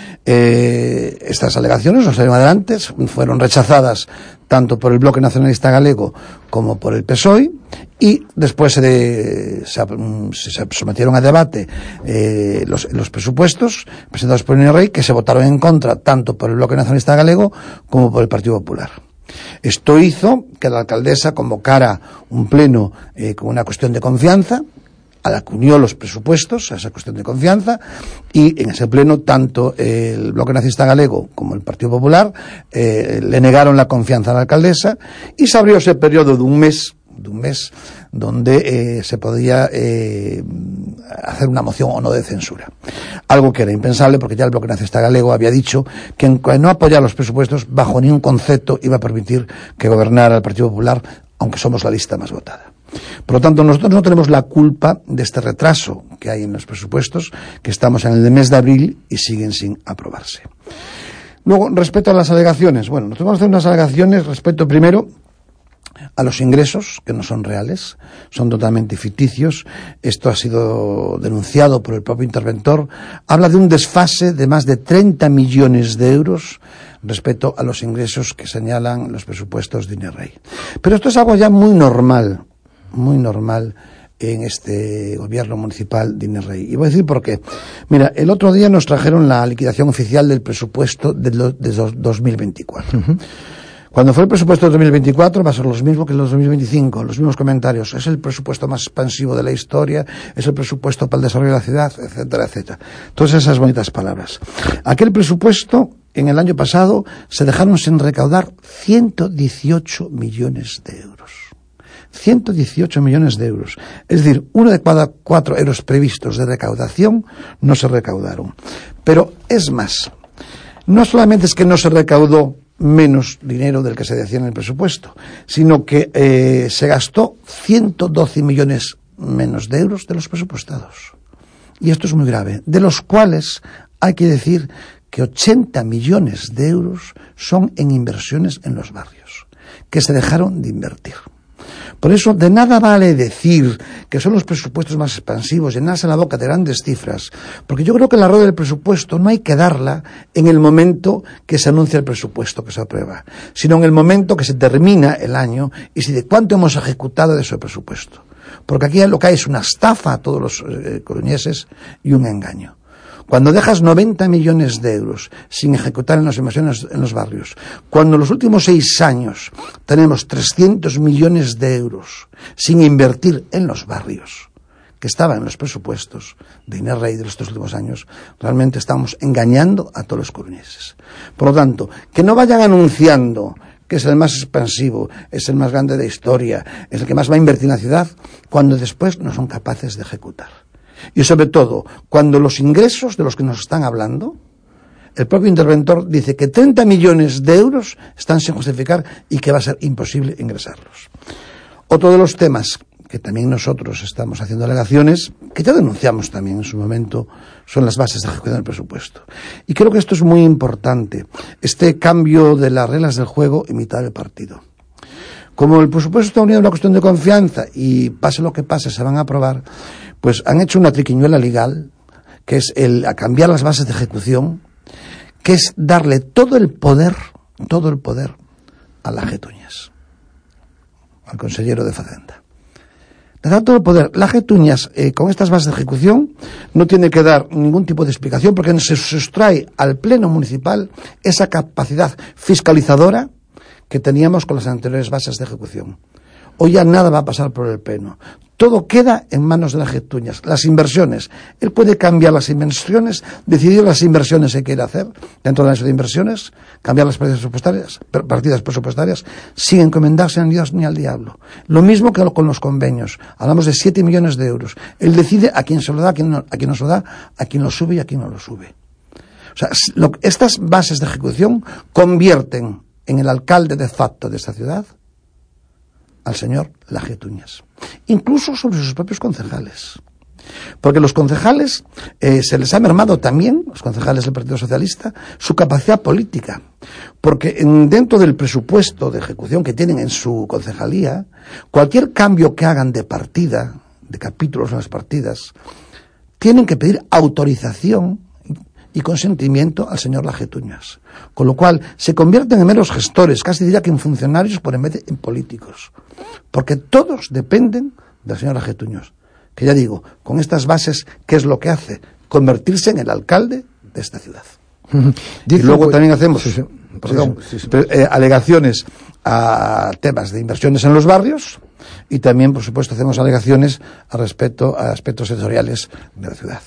Eh, estas alegaciones no salieron adelante, fueron rechazadas tanto por el Bloque Nacionalista Galego como por el P S O E, y después se, se, se sometieron a debate eh, los, los presupuestos presentados por el Rey, que se votaron en contra tanto por el Bloque Nacionalista Galego como por el Partido Popular. Esto hizo que la alcaldesa convocara un pleno eh, con una cuestión de confianza, a la que unió los presupuestos, a esa cuestión de confianza, y en ese pleno tanto el Bloque Nacionalista Galego como el Partido Popular eh, le negaron la confianza a la alcaldesa, y se abrió ese periodo de un mes, de un mes donde eh, se podía eh, hacer una moción o no de censura. Algo que era impensable porque ya el Bloque Nacionalista Galego había dicho que en no apoyar los presupuestos bajo ningún concepto iba a permitir que gobernara el Partido Popular, aunque somos la lista más votada. Por lo tanto, nosotros no tenemos la culpa de este retraso que hay en los presupuestos, que estamos en el mes de abril y siguen sin aprobarse. Luego, respecto a las alegaciones, bueno, nosotros vamos a hacer unas alegaciones respecto primero a los ingresos, que no son reales, son totalmente ficticios. Esto ha sido denunciado por el propio interventor. Habla de un desfase de más de treinta millones de euros respecto a los ingresos que señalan los presupuestos de Inerrey. Pero esto es algo ya muy normal, muy normal en este gobierno municipal de Inerrey. Y voy a decir por qué. Mira, el otro día nos trajeron la liquidación oficial del presupuesto de, lo, de dos mil veinticuatro. Uh-huh. Cuando fue el presupuesto de dos mil veinticuatro va a ser lo mismo que el de dos mil veinticinco, los mismos comentarios. Es el presupuesto más expansivo de la historia, es el presupuesto para el desarrollo de la ciudad, etcétera, etcétera. Todas esas bonitas palabras. Aquel presupuesto, en el año pasado, se dejaron sin recaudar ciento dieciocho millones de euros. ciento dieciocho millones de euros. Es decir, uno de cada cuatro euros previstos de recaudación no se recaudaron. Pero es más, no solamente es que no se recaudó menos dinero del que se decía en el presupuesto, sino que eh, se gastó ciento doce millones menos de euros de los presupuestados. Y esto es muy grave, de los cuales hay que decir que ochenta millones de euros son en inversiones en los barrios, que se dejaron de invertir. Por eso, de nada vale decir que son los presupuestos más expansivos, llenarse la boca de grandes cifras, porque yo creo que la rueda del presupuesto no hay que darla en el momento que se anuncia el presupuesto que se aprueba, sino en el momento que se termina el año y si de cuánto hemos ejecutado de ese presupuesto. Porque aquí lo que hay es una estafa a todos los eh, coruñeses y un engaño. Cuando dejas noventa millones de euros sin ejecutar en las inversiones en los barrios, cuando en los últimos seis años tenemos trescientos millones de euros sin invertir en los barrios, que estaban en los presupuestos de Inerrey de estos últimos años, realmente estamos engañando a todos los coruñeses. Por lo tanto, que no vayan anunciando que es el más expansivo, es el más grande de historia, es el que más va a invertir en la ciudad, cuando después no son capaces de ejecutar. Y sobre todo, cuando los ingresos de los que nos están hablando, el propio interventor dice que treinta millones de euros están sin justificar y que va a ser imposible ingresarlos. Otro de los temas que también nosotros estamos haciendo alegaciones, que ya denunciamos también en su momento, son las bases de ejecución del presupuesto. Y creo que esto es muy importante, este cambio de las reglas del juego en mitad del partido. Como el presupuesto está unido a una cuestión de confianza y pase lo que pase se van a aprobar, pues han hecho una triquiñuela legal, que es el a cambiar las bases de ejecución, que es darle todo el poder, todo el poder a la Getuñas, al consejero de Facenda. Le da todo el poder. La Getuñas, eh, con estas bases de ejecución, no tiene que dar ningún tipo de explicación porque se sustrae al Pleno Municipal esa capacidad fiscalizadora que teníamos con las anteriores bases de ejecución. o ya nada va a pasar por el pleno. Todo queda en manos de las Getuñas. Las inversiones. Él puede cambiar las inversiones, decidir las inversiones que quiere hacer dentro de la ley de inversiones, cambiar las partidas presupuestarias, partidas presupuestarias sin encomendarse a Dios ni al diablo. Lo mismo que con los convenios. Hablamos de siete millones de euros. Él decide a quién se lo da, a quién no, a quién no se lo da, a quién lo sube y a quién no lo sube. O sea, lo, estas bases de ejecución convierten en el alcalde de facto de esta ciudad al señor Lagetuñas, incluso sobre sus propios concejales, porque los concejales eh, se les ha mermado también, los concejales del Partido Socialista, su capacidad política, porque en, dentro del presupuesto de ejecución que tienen en su concejalía, cualquier cambio que hagan de partida, de capítulos en las partidas, tienen que pedir autorización y consentimiento al señor Lagetuñas, con lo cual se convierten en meros gestores, casi diría que en funcionarios por en vez de en políticos, porque todos dependen del señor Lagetuñas, que ya digo, con estas bases, ¿qué es lo que hace? Convertirse en el alcalde de esta ciudad. Y luego también hacemos sí, sí, perdón, sí, sí, sí. Eh, alegaciones a temas de inversiones en los barrios, y también, por supuesto, hacemos alegaciones a respecto a aspectos sectoriales de la ciudad.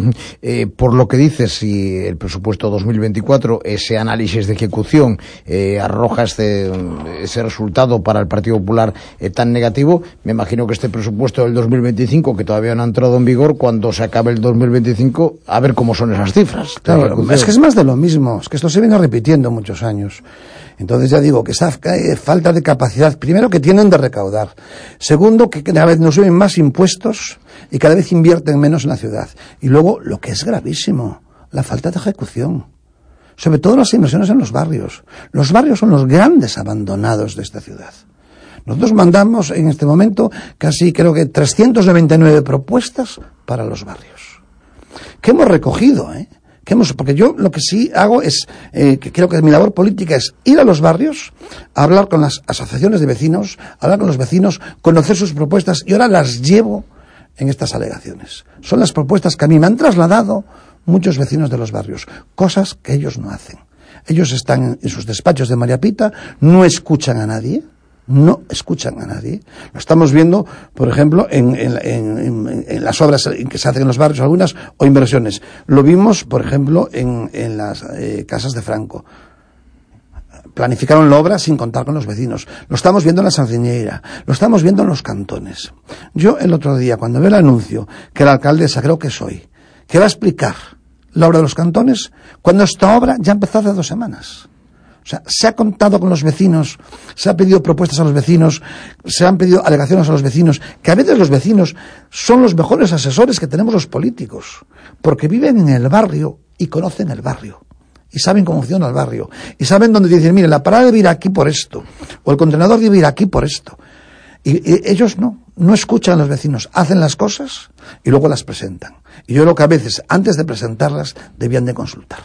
Eh, por lo que dices, si el presupuesto dos mil veinticuatro, ese análisis de ejecución eh, arroja este, ese resultado para el Partido Popular eh, tan negativo, me imagino que este presupuesto del dos mil veinticinco, que todavía no ha entrado en vigor, cuando se acabe el dos mil veinticinco, a ver cómo son esas cifras. Claro, es que es más de lo mismo, es que esto se viene repitiendo muchos años. Entonces ya digo que esa falta de capacidad, primero, que tienen de recaudar, segundo, que cada vez nos suben más impuestos y cada vez invierten menos en la ciudad, y luego, lo que es gravísimo, la falta de ejecución, sobre todo las inversiones en los barrios. Los barrios son los grandes abandonados de esta ciudad. Nosotros mandamos en este momento casi, creo que trescientas noventa y nueve propuestas para los barrios, que hemos recogido, ¿eh? Que hemos, porque yo lo que sí hago es, eh, que creo que mi labor política es ir a los barrios, a hablar con las asociaciones de vecinos, hablar con los vecinos, conocer sus propuestas, y ahora las llevo en estas alegaciones. Son las propuestas que a mí me han trasladado muchos vecinos de los barrios, cosas que ellos no hacen. Ellos están en sus despachos de María Pita, no escuchan a nadie, no escuchan a nadie. Lo estamos viendo, por ejemplo, en, en, en, en las obras que se hacen en los barrios, algunas, o inversiones. Lo vimos, por ejemplo, en, en las eh, casas de Franco. Planificaron la obra sin contar con los vecinos. Lo estamos viendo en la Sardiñeira, lo estamos viendo en los cantones. Yo, el otro día, cuando veo el anuncio que la alcaldesa, creo que soy, que va a explicar la obra de los cantones, cuando esta obra ya empezó hace dos semanas. O sea, se ha contado con los vecinos, se ha pedido propuestas a los vecinos, se han pedido alegaciones a los vecinos, que a veces los vecinos son los mejores asesores que tenemos los políticos, porque viven en el barrio y conocen el barrio, y saben cómo funciona el barrio, y saben dónde dicen, mire, la parada debe ir aquí por esto, o el contenedor debe ir aquí por esto. Y, y ellos no, no escuchan a los vecinos, hacen las cosas y luego las presentan. Y yo creo que a veces, antes de presentarlas, debían de consultar.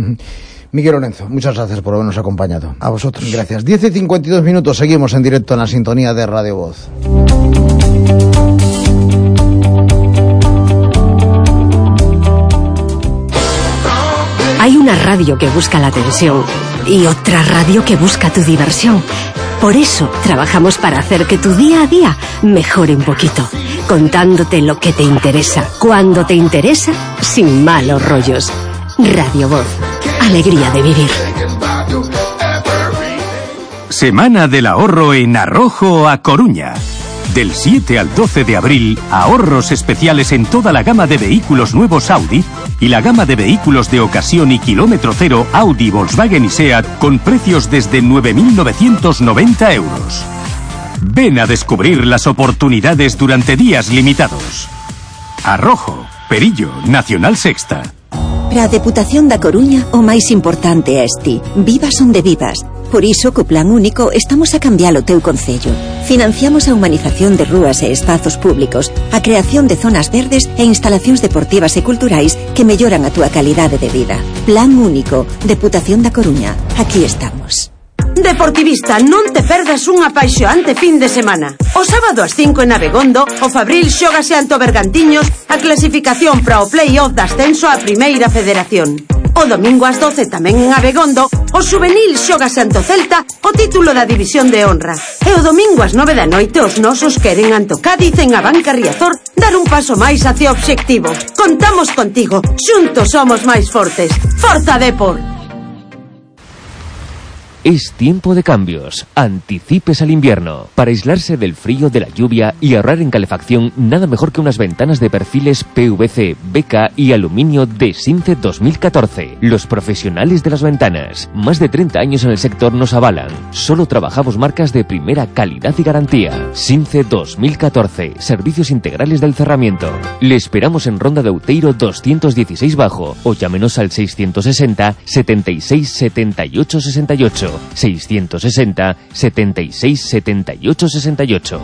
Miguel Lorenzo, muchas gracias por habernos acompañado. A vosotros. Gracias. diez y cincuenta y dos minutos, seguimos en directo en la sintonía de Radio Voz. Hay una radio que busca la atención y otra radio que busca tu diversión. Por eso trabajamos para hacer que tu día a día mejore un poquito, contándote lo que te interesa, cuando te interesa, sin malos rollos. Radio Voz, alegría de vivir. Semana del ahorro en Arrojo a Coruña. Del siete al doce de abril, ahorros especiales en toda la gama de vehículos nuevos Audi y la gama de vehículos de ocasión y kilómetro cero Audi, Volkswagen y SEAT con precios desde nueve mil novecientos noventa euros. Ven a descubrir las oportunidades durante días limitados. Arrojo, Perillo, Nacional Sexta. Para a Deputación da Coruña, o máis importante é ti. Vivas onde vivas. Por iso, co Plan Único, estamos a cambiar o teu concello. Financiamos a humanización de rúas e espazos públicos, a creación de zonas verdes e instalacións deportivas e culturais que melloran a túa calidade de vida. Plan Único, Deputación da Coruña. Aquí estamos. Deportivista, non te perdas un apaixoante fin de semana. O sábado ás cinco en Abegondo, o Fabril xógase ante o Bergantiños a clasificación para o play-off de ascenso á Primeira Federación. O domingo ás doce tamén en Abegondo, o xuvenil xógase ante o Celta o título da División de Honra. E o domingo ás nove da noite os nosos queren ante o Cádiz en Abanca Riazor dar un paso máis hacia o obxectivo. Contamos contigo, xuntos somos máis fortes. Forza Depor! Es tiempo de cambios. Anticipes al invierno. Para aislarse del frío, de la lluvia y ahorrar en calefacción, nada mejor que unas ventanas de perfiles P V C, B K y aluminio de Since dos mil catorce. Los profesionales de las ventanas. Más de treinta años en el sector nos avalan. Solo trabajamos marcas de primera calidad y garantía. Since dos mil catorce. Servicios integrales del cerramiento. Le esperamos en Ronda de Outeiro doscientos dieciséis Bajo o llámenos al seiscientos sesenta, setenta y seis, setenta y ocho, sesenta y ocho. seiscientos sesenta, setenta y seis, setenta y ocho, sesenta y ocho.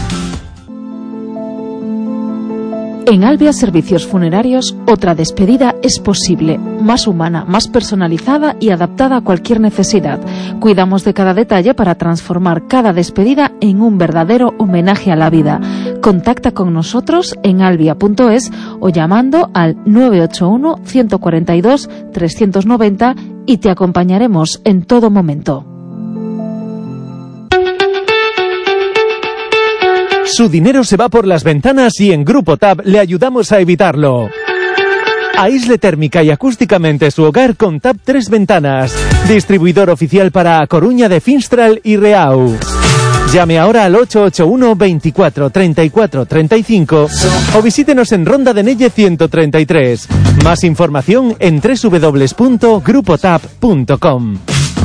En Albia Servicios Funerarios, otra despedida es posible, más humana, más personalizada y adaptada a cualquier necesidad. Cuidamos de cada detalle para transformar cada despedida en un verdadero homenaje a la vida. Contacta con nosotros en albia punto es o llamando al nueve ocho uno, uno cuatro dos, tres nueve cero y te acompañaremos en todo momento. Su dinero se va por las ventanas y en Grupo Tab le ayudamos a evitarlo. Aísle térmica y acústicamente su hogar con Tab tres Ventanas, distribuidor oficial para A Coruña de Finstral y Reau. Llame ahora al ocho ocho uno, veinticuatro, treinta y cuatro, treinta y cinco o visítenos en Ronda de Nelle ciento treinta y tres. Más información en doble u doble u doble u punto grupo tab punto com.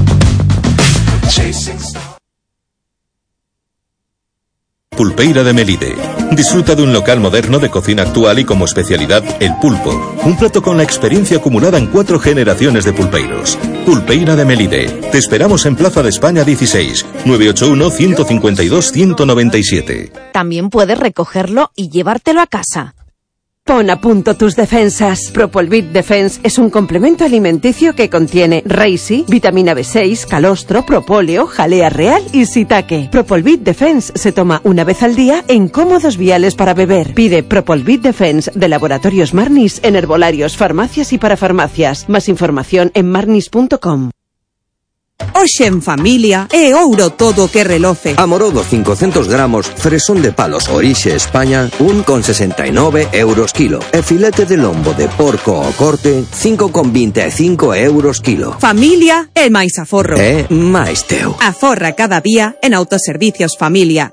Pulpeira de Melide. Disfruta de un local moderno de cocina actual y como especialidad el pulpo. Un plato con la experiencia acumulada en cuatro generaciones de pulpeiros. Pulpeira de Melide. Te esperamos en Plaza de España dieciséis, nueve ocho uno, uno cinco dos, uno nueve siete. También puedes recogerlo y llevártelo a casa. Pon a punto tus defensas. Propolvit Defense es un complemento alimenticio que contiene Reishi, vitamina B seis, calostro, propóleo, jalea real y shiitake. Propolvit Defense se toma una vez al día en cómodos viales para beber. Pide Propolvit Defense de Laboratorios Marnis en herbolarios, farmacias y parafarmacias. Más información en marnis punto com. Hoxe en familia é ouro todo que reloce. Amorodo cincocentos gramos, fresón de palos Orixe España, un con sesenta y nove euros kilo. E filete de lombo de porco o corte, cinco con vinte e cinco euros kilo. Familia é máis aforro. É máis teu. Aforra cada día en Autoservicios Familia.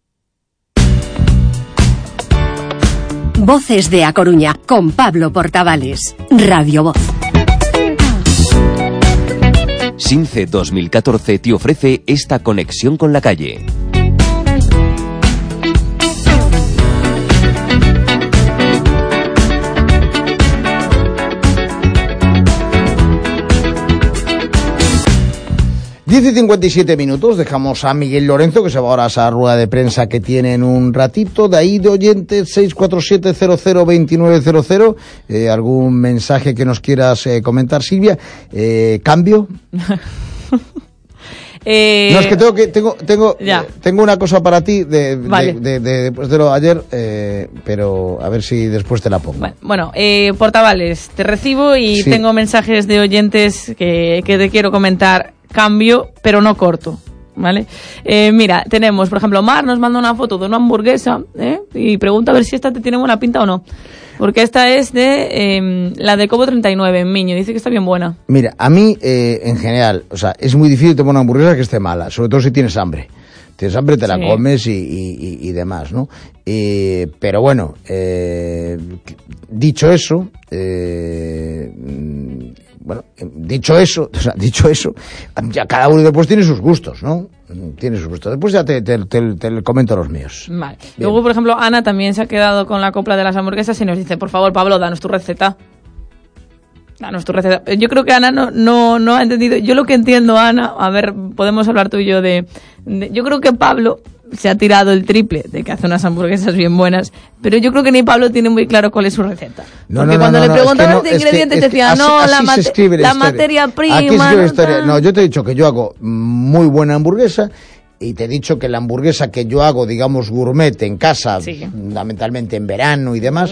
Voces de A Coruña, con Pablo Portavales. Radio Voz. Since dos mil catorce te ofrece esta conexión con la calle. diez y cincuenta y siete minutos, dejamos a Miguel Lorenzo, que se va ahora a esa rueda de prensa que tiene en un ratito. De ahí de oyentes, seis cuatro siete, cero cero, dos nueve cero cero. Eh, ¿Algún mensaje que nos quieras eh, comentar, Silvia? Eh, ¿Cambio? Eh, no, es que tengo que tengo tengo ya. eh, tengo una cosa para ti de, Vale. de, de, de después de lo de ayer, eh, pero a ver si después te la pongo. Bueno, bueno eh, Portavales, te recibo y Sí. tengo mensajes de oyentes que, que te quiero comentar. Cambio, pero no corto, ¿vale? Eh, mira, tenemos, por ejemplo, Mar nos manda una foto de una hamburguesa, ¿eh? Y pregunta a ver si esta te tiene buena pinta o no. Porque esta es de eh, la de Cobo treinta y nueve en Miño, dice que está bien buena. Mira, a mí, eh, en general, o sea, es muy difícil tomar una hamburguesa que esté mala, sobre todo si tienes hambre. Tienes hambre, te la Sí. comes y, y, y, y demás, ¿no? Eh, pero bueno, eh, dicho eso, eh, bueno, dicho eso, o sea, dicho eso, ya cada uno después tiene sus gustos, ¿no? Tiene sus gustos. Después ya te, te, te, te comento los míos. Vale. Luego, por ejemplo, Ana también se ha quedado con la copla de las hamburguesas y nos dice, por favor, Pablo, danos tu receta. Danos tu receta. Yo creo que Ana no, no, no ha entendido. Yo lo que entiendo, Ana, a ver, podemos hablar tú y yo de, de... Yo creo que Pablo se ha tirado el triple de que hace unas hamburguesas bien buenas, pero yo creo que ni Pablo tiene muy claro cuál es su receta. No, Porque no, no, cuando no, le no, preguntaban es que no, de ingredientes es que, es que decía, así, no, así la, se mate escribe la, la historia. materia prima. Aquí se escribe no, la historia. tal. No, yo te he dicho que yo hago muy buena hamburguesa y te he dicho que la hamburguesa que yo hago, digamos, gourmet en casa, Sí. fundamentalmente en verano y demás,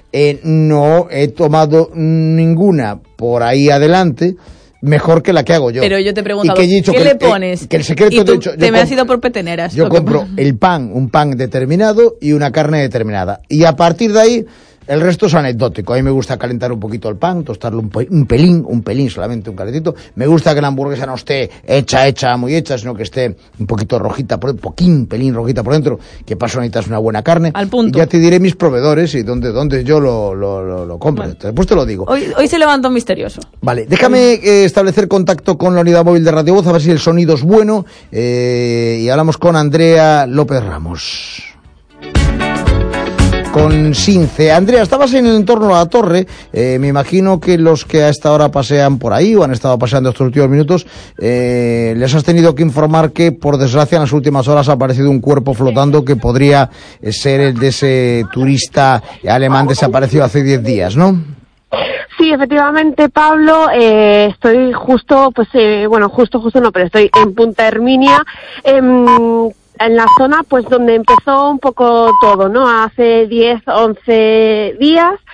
eh, no he tomado ninguna por ahí adelante mejor que la que hago yo. Pero yo te pregunto, ¿qué ¿qué que, le eh, pones? Que el secreto y tú de hecho, te me comp- has ido por peteneras. Yo compro que... el pan, un pan determinado y una carne determinada. Y a partir de ahí, el resto es anecdótico. A mí me gusta calentar un poquito el pan, tostarlo un, pe- un pelín, un pelín solamente, un calentito. Me gusta que la hamburguesa no esté hecha, hecha, muy hecha, sino que esté un poquito rojita, por poquín, pelín rojita por dentro, que paso necesitas una buena carne. Al punto. Y ya te diré mis proveedores y dónde, dónde yo lo, lo, lo, lo compro. Bueno. Después te lo digo. Hoy, hoy se levanta un misterioso. Vale, déjame eh, establecer contacto con la unidad móvil de Radio Voz, a ver si el sonido es bueno. Eh, y hablamos con Andrea López Ramos. Con Since. Andrea, estabas en el entorno de la torre, eh, me imagino que los que a esta hora pasean por ahí o han estado paseando estos últimos minutos, eh, les has tenido que informar que, por desgracia, en las últimas horas ha aparecido un cuerpo flotando que podría ser el de ese turista alemán desaparecido hace diez días, ¿no? Sí, efectivamente, Pablo, eh, estoy justo, pues, eh, bueno, justo, justo no, pero estoy en Punta Herminia, eh, en la zona pues donde empezó un poco todo, ¿no? Hace diez, once días